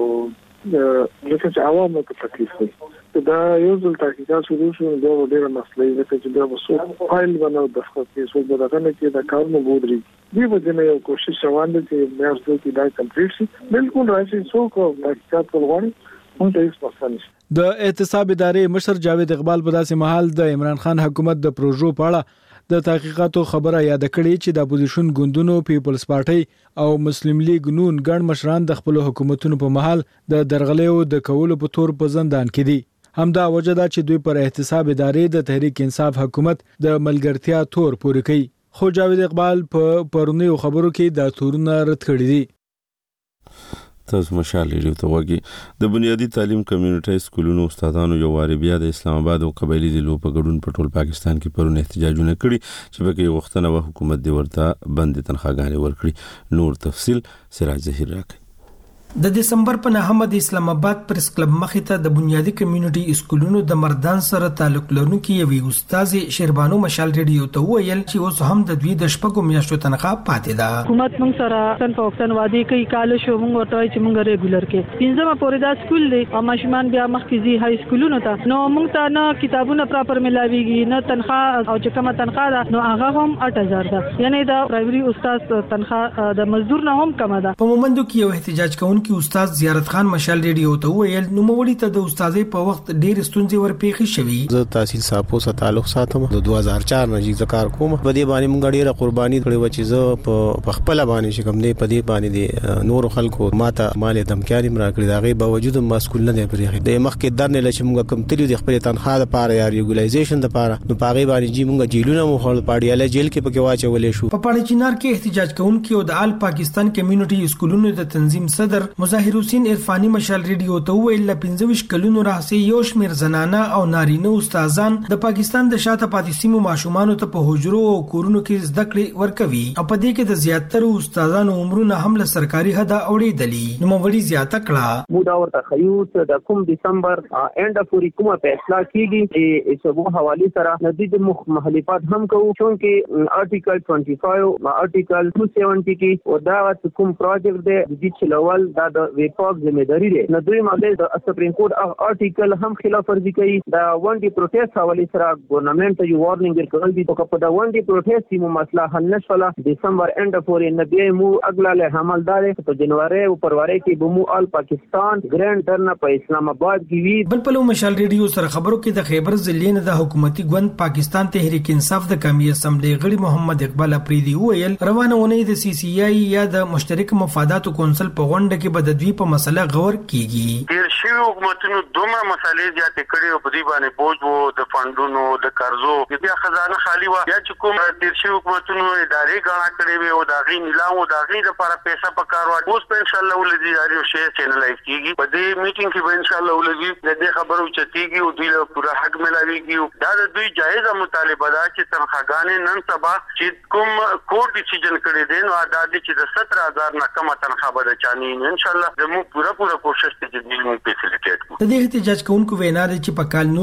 لکه چې عوامو ته تکلیف وي. دا یو ځل تحقیقات شروع شو دا ډېره مسلې ده چې دا وسو فایل باندې د خپل کیسو د دغه نه کې د کار مو بودري دی وجنه یو کوشش روان دي چې میاشتو کې دا کمپلیټ شي. بالکل راشي څو کو تحقیقات کول هم ته هیڅ مسله نشته. د احتساب ادارې مشر جاوید اقبال په داسې محل د عمران خان حکومت د پروژو په اړه د تحقیقاتو خبره یاد کړې چې د اپوزیشن ګوندونو پیپلز پارټي او مسلم لیگ نون ګڼ مشران د خپل حکومتونو په محل د درغلېو د کولو په تور په زندان کې دي. همدا وجه ده چې دوی پر احتساب ادارې د تحریک انصاف حکومت د ملګرتیا تور پورې کوي. خو جاوید اقبال په پرونیو خبرو کې دا تورونه رد کړي دي. تاسو مشال لري ته وګي د بنیادی تعلیم کمیونټي سکولونو استادانو یو واری بیا د اسلام آباد او قبایلی ضلعو په ګډون په ټول پاکستان کې پرون احتجاجونه کړي چې په کې وختونه و حکومت دی ورته بند تنخواګانې ورکړي. نور تفصيل سراج ظهیر راکړي. د دسمبر په 9 د اسلام آباد پریس کلب مخې ته د بنیادی کمیونټي سکولونو د مردان سره تعلق لرونکي یوې استاد شیربانو مشال ریډیو ته ویل چې اوس هم د دوی د شپږو میاشتو تنخواه پاتې ده. حکومت موږ سره سن فوکسن وادي کوي کال شو موږ ورته چې موږ ریګولر کې پنځمه پورې دا سکول دی او ماشومان بیا مخکې زی های سکولونو ته نو موږ ته نه کتابونه پراپر ملاويږي نه تنخواه او چې کومه تنخواه ده نو هغه هم 8000 ده. یعنی دا پرایمري استاد تنخواه د مزدور نه هم کم ده. په مومندو کې یو احتجاج کوونکی استاد زیارت خان مشال ریډیو ته ویل نو مولي ته د استادۍ په وخت ډېر ستونزې ورپېښې شوې. زه تحصیل صاحب سره تعلق ساتم د 2004 نه چې کار کوم په دې باندې موږ ډېره قرباني کړې و چې زه په خپل باندې چې کوم دې په دې باندې نور خلکو ماته مال دمکاري مرا کړی دا غي باوجود مسکول نه دی پرې د مخکې درنه لچ موږ کوم تلو د خپل تنخواه لپاره یا ریګولایزیشن لپاره نو پاغي باندې چې موږ جیلونه مو خپل پاړیاله جیل کې پکې واچولې شو. په پاړی چینار کې احتجاج کوونکي او د آل پاکستان کمیونټي سکولونو د تنظیم صدر مظاهر حسین عرفانی مشال ریډیو ته ویل 15 کلونو راځي یو شمیر زنانه او نارینه استادان د پاکستان د شاته پاتې سیمو ماشومان ته په حجرو او کورونو کې زده کړې ورکوي او په دې کې د زیاتره استادانو عمرونه هم له سرکاري حده اوړېدلي. نو وړي زیاته کړه موږ دا ورته خیوط د کوم دسمبر اینډ پوری کومه فیصله کیږي چې سبو حواله سره ندید مخالفت هم کوو چونکه آرټیکل 25 آرټیکل 270 کې او دا کوم پروجیکټ دی د دې چلول دا د ویپاک ځمېداري دی. نو دوی ماده د سپریم کورټ آرټیکل هم خلاف ورزي کوي. دا ون ډي پروټیست حواله سره ګورنمنت یو وارنینګ ورکول دي او په دا ون ډي پروټیست مو مسله حل نشوله دسمبر اینډ پورې نبی مو اگلا له عملدار په جنوري او فروری کې بمو ال پاکستان ګرانډ ټرن په اسلام آباد کې وی. بل په مشال ریډیو سره خبرو کې د خیبر ضلع نه د حکومتي ګوند پاکستان تحریک انصاف د قومي اسمبلی غړي محمد اقبال اپریدي ویل روانه ونې د سی سی آی یا د مشترک مفاداتو کونسل په غونډه کې به د دوی په مسله غور کیږي. ډیر شی حکومتونو دومره مسالې زیاتې کړې او په دې باندې بوج وو د فندونو د قرضو بیا خزانه خالی و یا چې کوم ډیر شی حکومتونو ادارې غاڼه کړې وي او دا غي نیلام او دا غي لپاره پیسې پکارو اوس په ان شاء الله ولدي یاري شی چینلایز کیږي. په دې میټینګ کې به ان شاء الله ولدي د دې خبرو چتیږي او دوی له پورا حق ملاويږي. دا د دوی جایزه مطالبه ده چې تنخواګانې نن سبا چې کوم کورټ ډیسیژن کړی دی نو دا د چې د 17000 نه کم تنخواه به چاني ان شاء الله زموږ پورا کوشش ته چې دوی فیسیلیټیټ کړو. د دې احتجاج کوونکو وینا ده چې په کال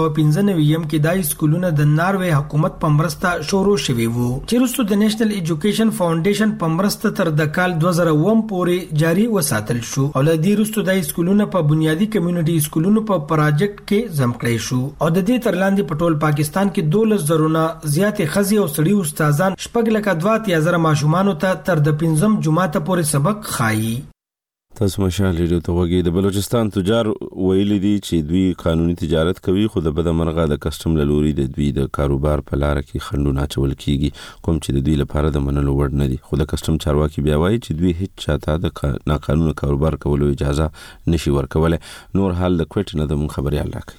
1995 کې دای سکولونه د ناروې حکومت په مرسته شروع شوي وو چې وروسته د نېشنل ایجوکیشن فاونډیشن په مرسته تر د کال 2001 پورې جاري وساتل شو او له دې وروسته دای سکولونه په بنیادی کمیونټي سکولونو په پروجیکټ کې زم کړی شو او د دې ترلاندې په ټول پاکستان کې 12,000 نه زیاتې خزي او سړي استادان شپږ لکه 2,000 ماشومان ته تر د 5م جمعه پورې سبق خایي. تاسو مشال ریډیو ته وګورئ. د بلوچستان تجار ویلي دي چې دوی قانوني تجارت کوي خو د بدمرغه د کسټم لوري د دوی د کاروبار په لار کې خنډونه چول کیږي کوم چې د دوی لپاره د منلو وړ نه دي. خو د کسټم چارواکي بیا وایي چې دوی هیڅ چاته د ناقانونه کاروبار کولو اجازه نشي ورکولای. نور حال د کوټ نه د خبريال راکړي.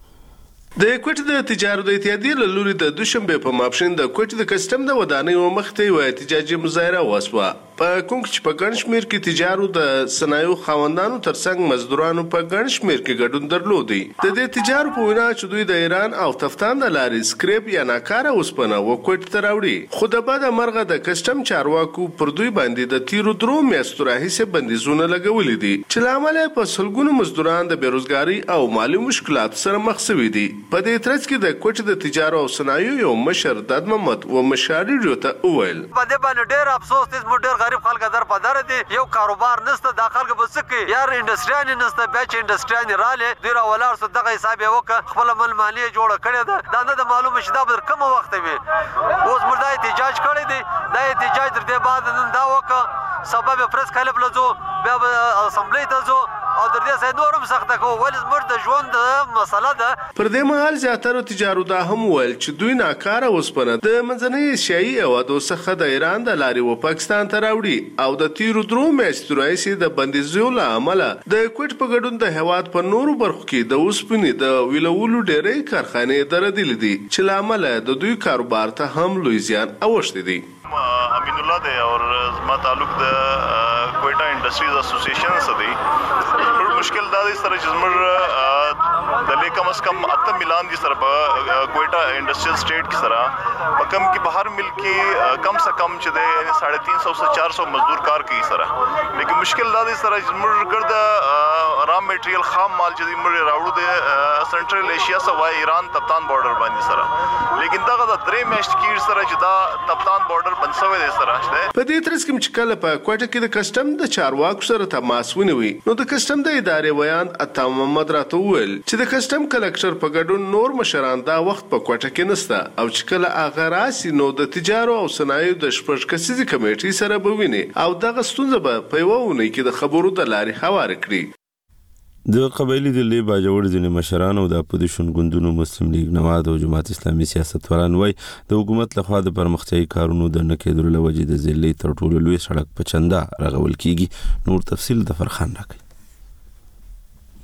د کوټ د تجارت اتحادیې له لوري د دوشنبه په ماپښین د کوټ د کسټم د ودانۍ مخته یو احتجاجي مظاهره وسوه په کوم چې په ګڼ شمېر کې تجارو د صنایعو خاوندانو ترڅنګ مزدورانو په ګڼ شمېر کې ګډون درلودي. د دې تجارو په وینا چې دوی د ایران او تفتان د لارې سکریپ یا ناکاره اوسپنه وکوټ ته راوړي خو د بده مرغه د کسټم چارواکو پر دوی باندې د تیرو درو میاشتو راهیسې بندیزونه لګولي دي چې له امله په سلګونو مزدوران د بیروزګاري او مالي مشکلاتو سره مخ شوي دي. په دې ترڅ کې د کوټ د تجارو او صنایعو یو مشر داد محمد و مشاري ته وویل په دې باندې ډېر افسوس دي موږ ډېر غریب خلک در په در دي یو کاروبار نشته د خلک به څه کوي یار انډستریان نشته بیا چې انډستریان رااله ډېر ولار څه دغه حساب یې وکړه خپل مل مالیه جوړه کړې ده دا نه معلومه شي دا به کوم وخت وي اوس موږ دا احتجاج کړی دی دا احتجاج تر دې بعد نن دا وکړه سبب پریس کلب لزو بیا اسمبلی ته زو او در دې سې نورم سخته کو ول زمر د ژوند مسله ده. پر دې مهال زیاتره تجارو دا هم ول چې دوی ناکاره وسپنه د منځنۍ ایشیایي هیوادو څخه د ایران د لارې و پاکستان ته راوړي او د تیرو درو میاشتو راهیسې د بندیزونو له امله د کوټ په ګډون د هیواد په نورو برخو کې د اوسپنې د ویلولو ډېرې کارخانې درېدلې دي چې له امله د دوی کاروبار ته هم لوی زیان اوښتی دی. امین الله دی اور زما تعلق د کوئټه انډستریز اسوسییشن سره دی. مشکل دا دی سره چې زموږ د کم از کم 8 ملان دي سره په کوئټه انډستریل سټیټ کې سره په کم کې بهر ملک کې کم سے کم چې دی 350 سے 400 مزدور کار کوي سره لیکن مشکل دا دی سره چې زموږ ګرد را میټریل خام مال چې دی موږ راوړو د سنټرل ایشیا سره ایران تبتان بارډر باندې سره لیکن دا د درې میاشت کې سره چې دا تبتان بارډر بنسوي دی سره په دې ترڅ کې چې کله په کوټه کې د کسټم د چارواکو سره تماس ونیوي نو د کسټم د ادارې ویان عطا محمد راته وویل چې د کسټم کلکټر په ګډون نور مشران دا وخت په کوټه کې نسته او چې کله هغه راسي نو د تجارو او صنایعو د شپږ کسیزې کمیټې سره به ویني او دغه ستونزه به په یوه اونۍ کې د خبرو د لارې هواره کړي. د قبایلی ډلې باجوړ ځینې مشران او د اپوزیشن ګوندونو مسلم لیگ نواز او جماعت اسلامي سیاستوالان وایي د حکومت لخوا د پرمختیايي کارونو د نه کېدلو له وجې د ضلعې تر ټولو لوی سړک په چنده رغول کیږي. نور تفصیل د فرخان راکړي.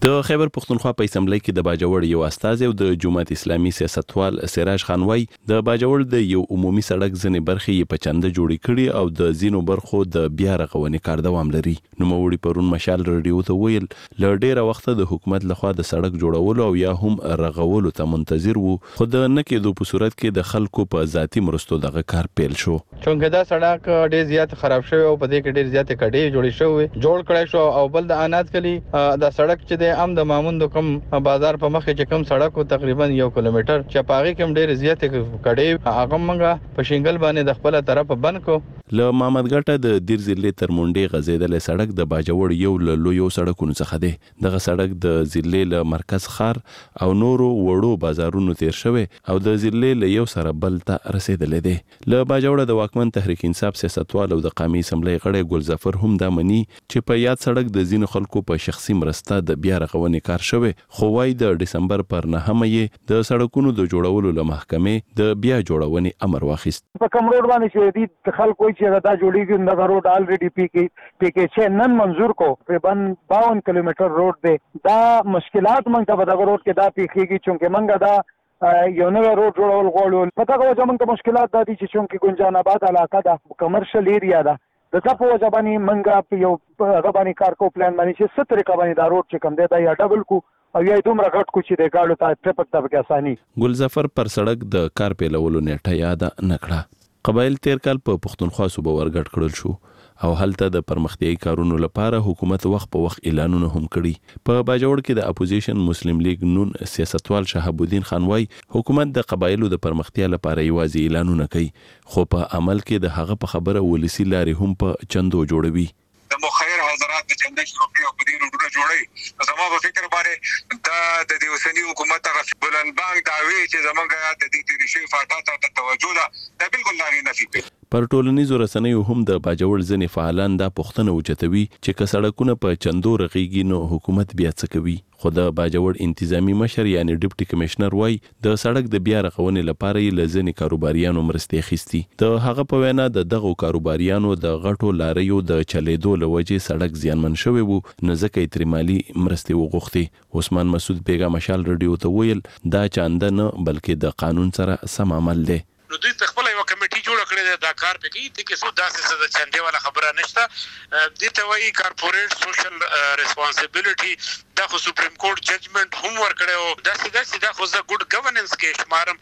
د خیبر پښتونخوا په اسمبلی کې د باجوړ یو استازي او د جماعت اسلامي سیاستوال سراج خان وای د باجوړ د یو عمومي سړک ځنې برخې په چنده جوړې کړي او د زینو برخو د بیا رغونې کار دوام لري. نو موري پرون مشال رادیو ته ویل ل ډیره وخت د حکومت لخوا د سړک جوړولو او یا هم رغولو ته منتظر وو، خو د نه کېدو په صورت کې د خلکو په ذاتی مرستو دغه کار پیل شو. چونګه دا سړک ډېر زیات خراب شوی او په دې کې ډېر زیات کډې جوړې شوې جوړ کړای شو او بل د انات کلی دا سړک چې د ام د ماموند کوم بازار په مخ کې کوم سړک تقریبا 1 کیلومتر چې پاغي کوم ډېر زیات کډې هغه منګه په شینګل باندې د خپل طرف بند کو. له محمد ګټه د دیر ضلع تر مونډې غزیدل سړک د باجوړ یو له لویو سړکونو څخه دی. دغه سړک د ضلع له مرکز خار او نورو وړو بازارونو تیر شوی او د ضلع له یو سره بل ته رسیدلې دی. له باجوړ د واکمن تحریک انصاف سیاستوال او د قومي اسمبلی غړی ګلظفر هم دا مني چې په یاد سړک د ځینو خلکو په شخصي مرسته د بیا رغونې کار شوی، خو وايي د ډسمبر پر 9 یې د سړکونو د جوړولو له محکمې د بیا جوړونې امر واخیست. په کوم روډ باندې چې دي خلکو چې دا جوړیږي دا روډ الریډي پی کې چې نن منظور کو تقریبا 52 کیلومتر روډ دی. دا مشکلات موږ ته په دغه روډ کې دا پیخیږي چې موږ دا یو نوی روډ جوړول غواړو. په دغه وجه موږ ته مشکلات دا دي چې ګنجان آباد علاقه ده کمرشل ایریا ده د څه په وجه باندې موږ په یو غبانی کار کو پلان باندې چې 70 کا باندې دا روډ چې کوم دی دا یا ډبل کو او یا دومره غټ کو چې د گاډو ته ټرافیک ته کې اساني. ګلظفر پر سړک د کار پیلولو نیټه یاد نکړه. قبایل تیر کال په پښتونخوا صوبه ورګټ کړل شو او هلته د پرمختیايي کارونو لپاره حکومت وخت په وخت اعلانونه هم کړي. په باجوړ کې د اپوزیشن مسلم لیگ نون سیاستوال شهاب الدین خان وای حکومت د قبایلو د پرمختیا لپاره یوازې اعلانونه کوي، خو په عمل کې د هغه په خبره ولسی لارې هم په چندو جوړوي. د مخیر حضرات د چندې شروع او په دې روډونه جوړي زموږ په فکر باندې دا د دې اوسنی حکومت هغه بلندبانګ دعوی چې زموږ د دې تریشي فاټا ته توجه ده بالکل نه نفي کوي. پر ټولنیزو رسنیو هم د باجوړ ځنې فعالان دا پوښتنه اوچتوي چې که سړکونه په چندو رغیږي نو حکومت بیا څه کوي. خو د باجوړ انتظامی مشر یعنی ډیپټي کمشنر وای د سړک د بیا رغونې لپاره یې لزنې کاروباریانو مرستې اخیستي. د هغه په وینا د دغو کاروباریانو د غټو لاریو د چلیدو لوجې سړک زیانمن شوی وو، نه ځکه یې ترې مالي مرستې وغوښتي. عثمان مسعود بیګا مشال رادیو ته ویل دا چانده نه بلکې د قانون سره سم عمل دی. نو دوی خپل یو کمیټي جوړ کړې ده دا کار پکې دي کې څو داسې څه د چندې والا خبره نشته. دې ته وایي کارپوریټ سوشل ریسپانسیبিলিټي. دا خو سپریم کورټ ججمنت هم ورکړی او داسې دا خو د ګډ ګورننس کې شمارم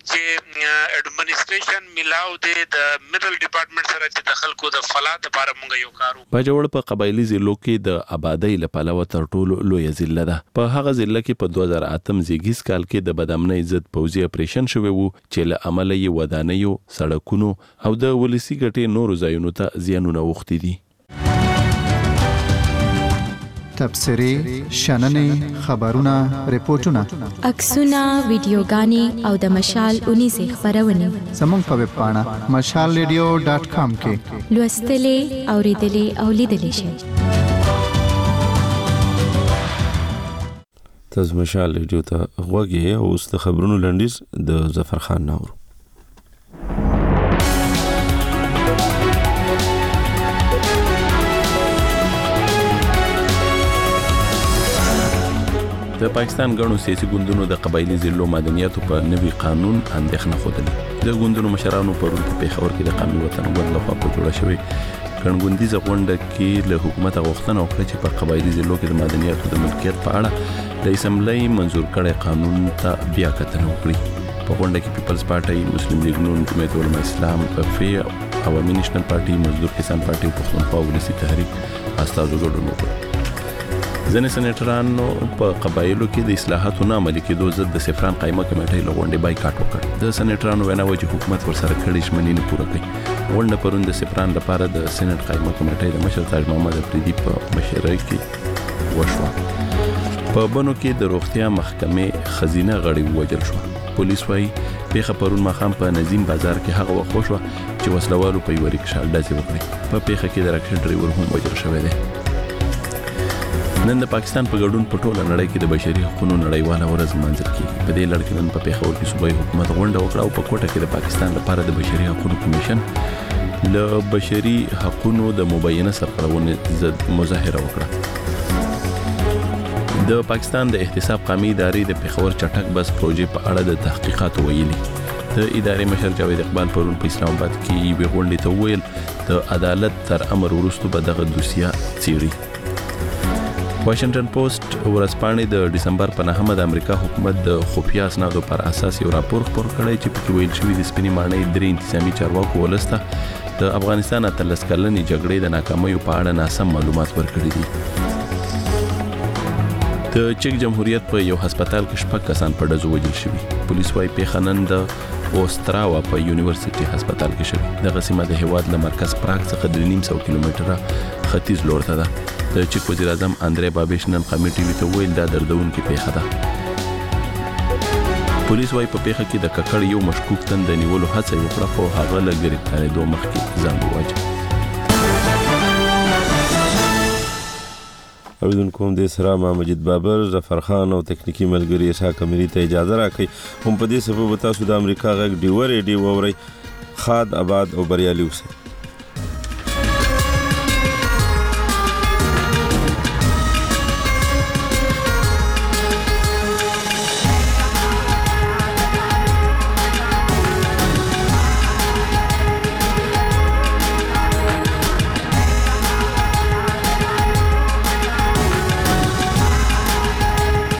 چې اډمنسټریشن ملاو دی د میډل ډپارټمنټ سره چې د خلکو د فلاح لپاره موږ یو کارو. باجوړ په قبایلی ضلعو کې د آبادی لپاره تر ټولو لوی ضلع ده. په هغه ضلع کې په 2008 زیږیز کال کې د بدامنۍ ضد پوځي اپریشن شوی وو چې له عمله یې ودانیو، سړکونو او د ولسی ګټې نورو ځایونو ته زیانونه وختي دي. تبصرې، شننې، خبرونه، ریپورتونه، عکسونه، ویډیوګانې او د مشال 19 خبرونه زموږ په ویب پاڼه mashalradio.com کې لوستلې، اوریدلې او لیدلې شئ. تاسو مشال رادیو ته غوږی او اوس د خبرونو لنډیز د ظفر خان ناور. د پاکستان غنو سیاسي ګوندونو د قبایلی ضلعو مدنیاتو په نوي قانون اندېښنه خوده. د ګوندونو مشرانو پرون په پیښور کې د قومي وطن ګوند لخوا په جوړه شوې ګڼګوندیزه غونډه کې له حکومت غوښتنه وکړه چې په قبایلی ضلعو کې د مدنیاتو د ملکیت په اړه د اسمبلی منظور کړي قانون ته بیا کتنه وکړي. په غونډه کې پیپلز پارټي، مسلم لیگ نون، جمعیت علماء اسلام، پفي، عوامي نېشنل پارټي، مزدور کسان پارټي او پښتونخوا ولسی تحریک استازو ګډون وکړ. ځینې سېنیټرانو په قبایلو کې د اصلاحاتو نه عملي کېدو ضد د سفران قایمه کمیټې له غونډې بایکاټ وکړ. د سېنیټرانو وینا وه چې حکومت ورسره کړي ژمنې نه پوره کوي. غونډه پرون د سفران لپاره د سېنیټ قایمه کمیټې د مشر تاج محمد افریدي په مشرۍ کې وشوه. په بنو کې د روغتیا محکمې خزینه غړي ووژل شو. پولیس وايي پیښه پرون ماښام په نظیم بازار کې هغه وخت وشوه چې وسلوالو په یوه رکشا ډزې وکړې. په پیښه کې د رکشا ډریور هم وژل شوی دی. نن د پاکستان په ګډون په ټوله نړۍ کې د بشري حقوقو نړیواله ورځ لمانځل کیږي. په دې لړ کې نن په پیښور کې صوبایي حکومت غونډه وکړه او په کوټه کې د پاکستان لپاره د بشري حقوقو کمیشن له بشري حقوقو د مبینه سرغړونې ضد مظاهره وکړه. د پاکستان د احتساب قومي ادارې د پیښور چټک بس پروژې په اړه د تحقیقات ویلي. د ادارې مشر جاوید اقبال پرون په اسلام آباد کې یوې غونډې ته وویل د عدالت تر امر وروسته به دغه دوسیه څیړي. واشنگټن پوسټ ورځپاڼې د ډسمبر په 9 د امریکا حکومت د خفیه اسنادو پر اساس یو راپور خپور کړی چې پکې ویل شوی د سپینې ماڼۍ درې انتظامی چارواکو ولسته د افغانستان اتلس کلنې جګړې د ناکامیو په اړه ناسم معلومات ورکړي دي. د چک جمهوریت په یو هسپتال کې 6 کسان په ډزو وژل شوي. پولیس وايي پیښه نن د اوستراوا په یونیورسيټي هسپتال کې شوې. دغه سیمه د هیواد له مرکز پراګ څخه 300 کیلومتره ختیځ لور ته ده. د چک وزیر اعظم اندرې بابیش نن قومي ټي وي ته ویل دا دردونکې پیښه ده. پولیس وايي په پیښه کې د ککړ یو مشکوک تن د نیولو هڅه وکړه خو هغه له ګرفتاریدو مخکې ځان وواژه. اوریدونکو د سره ما مجید بابر، ظفر خان او تکنیکی ملګری اسحاق اميري ته اجازه راکړئ. هم په دې سبب تاسو د امریکا غږ ډیو ریډیو اورئ. خاد آباد او بریالي اوسئ.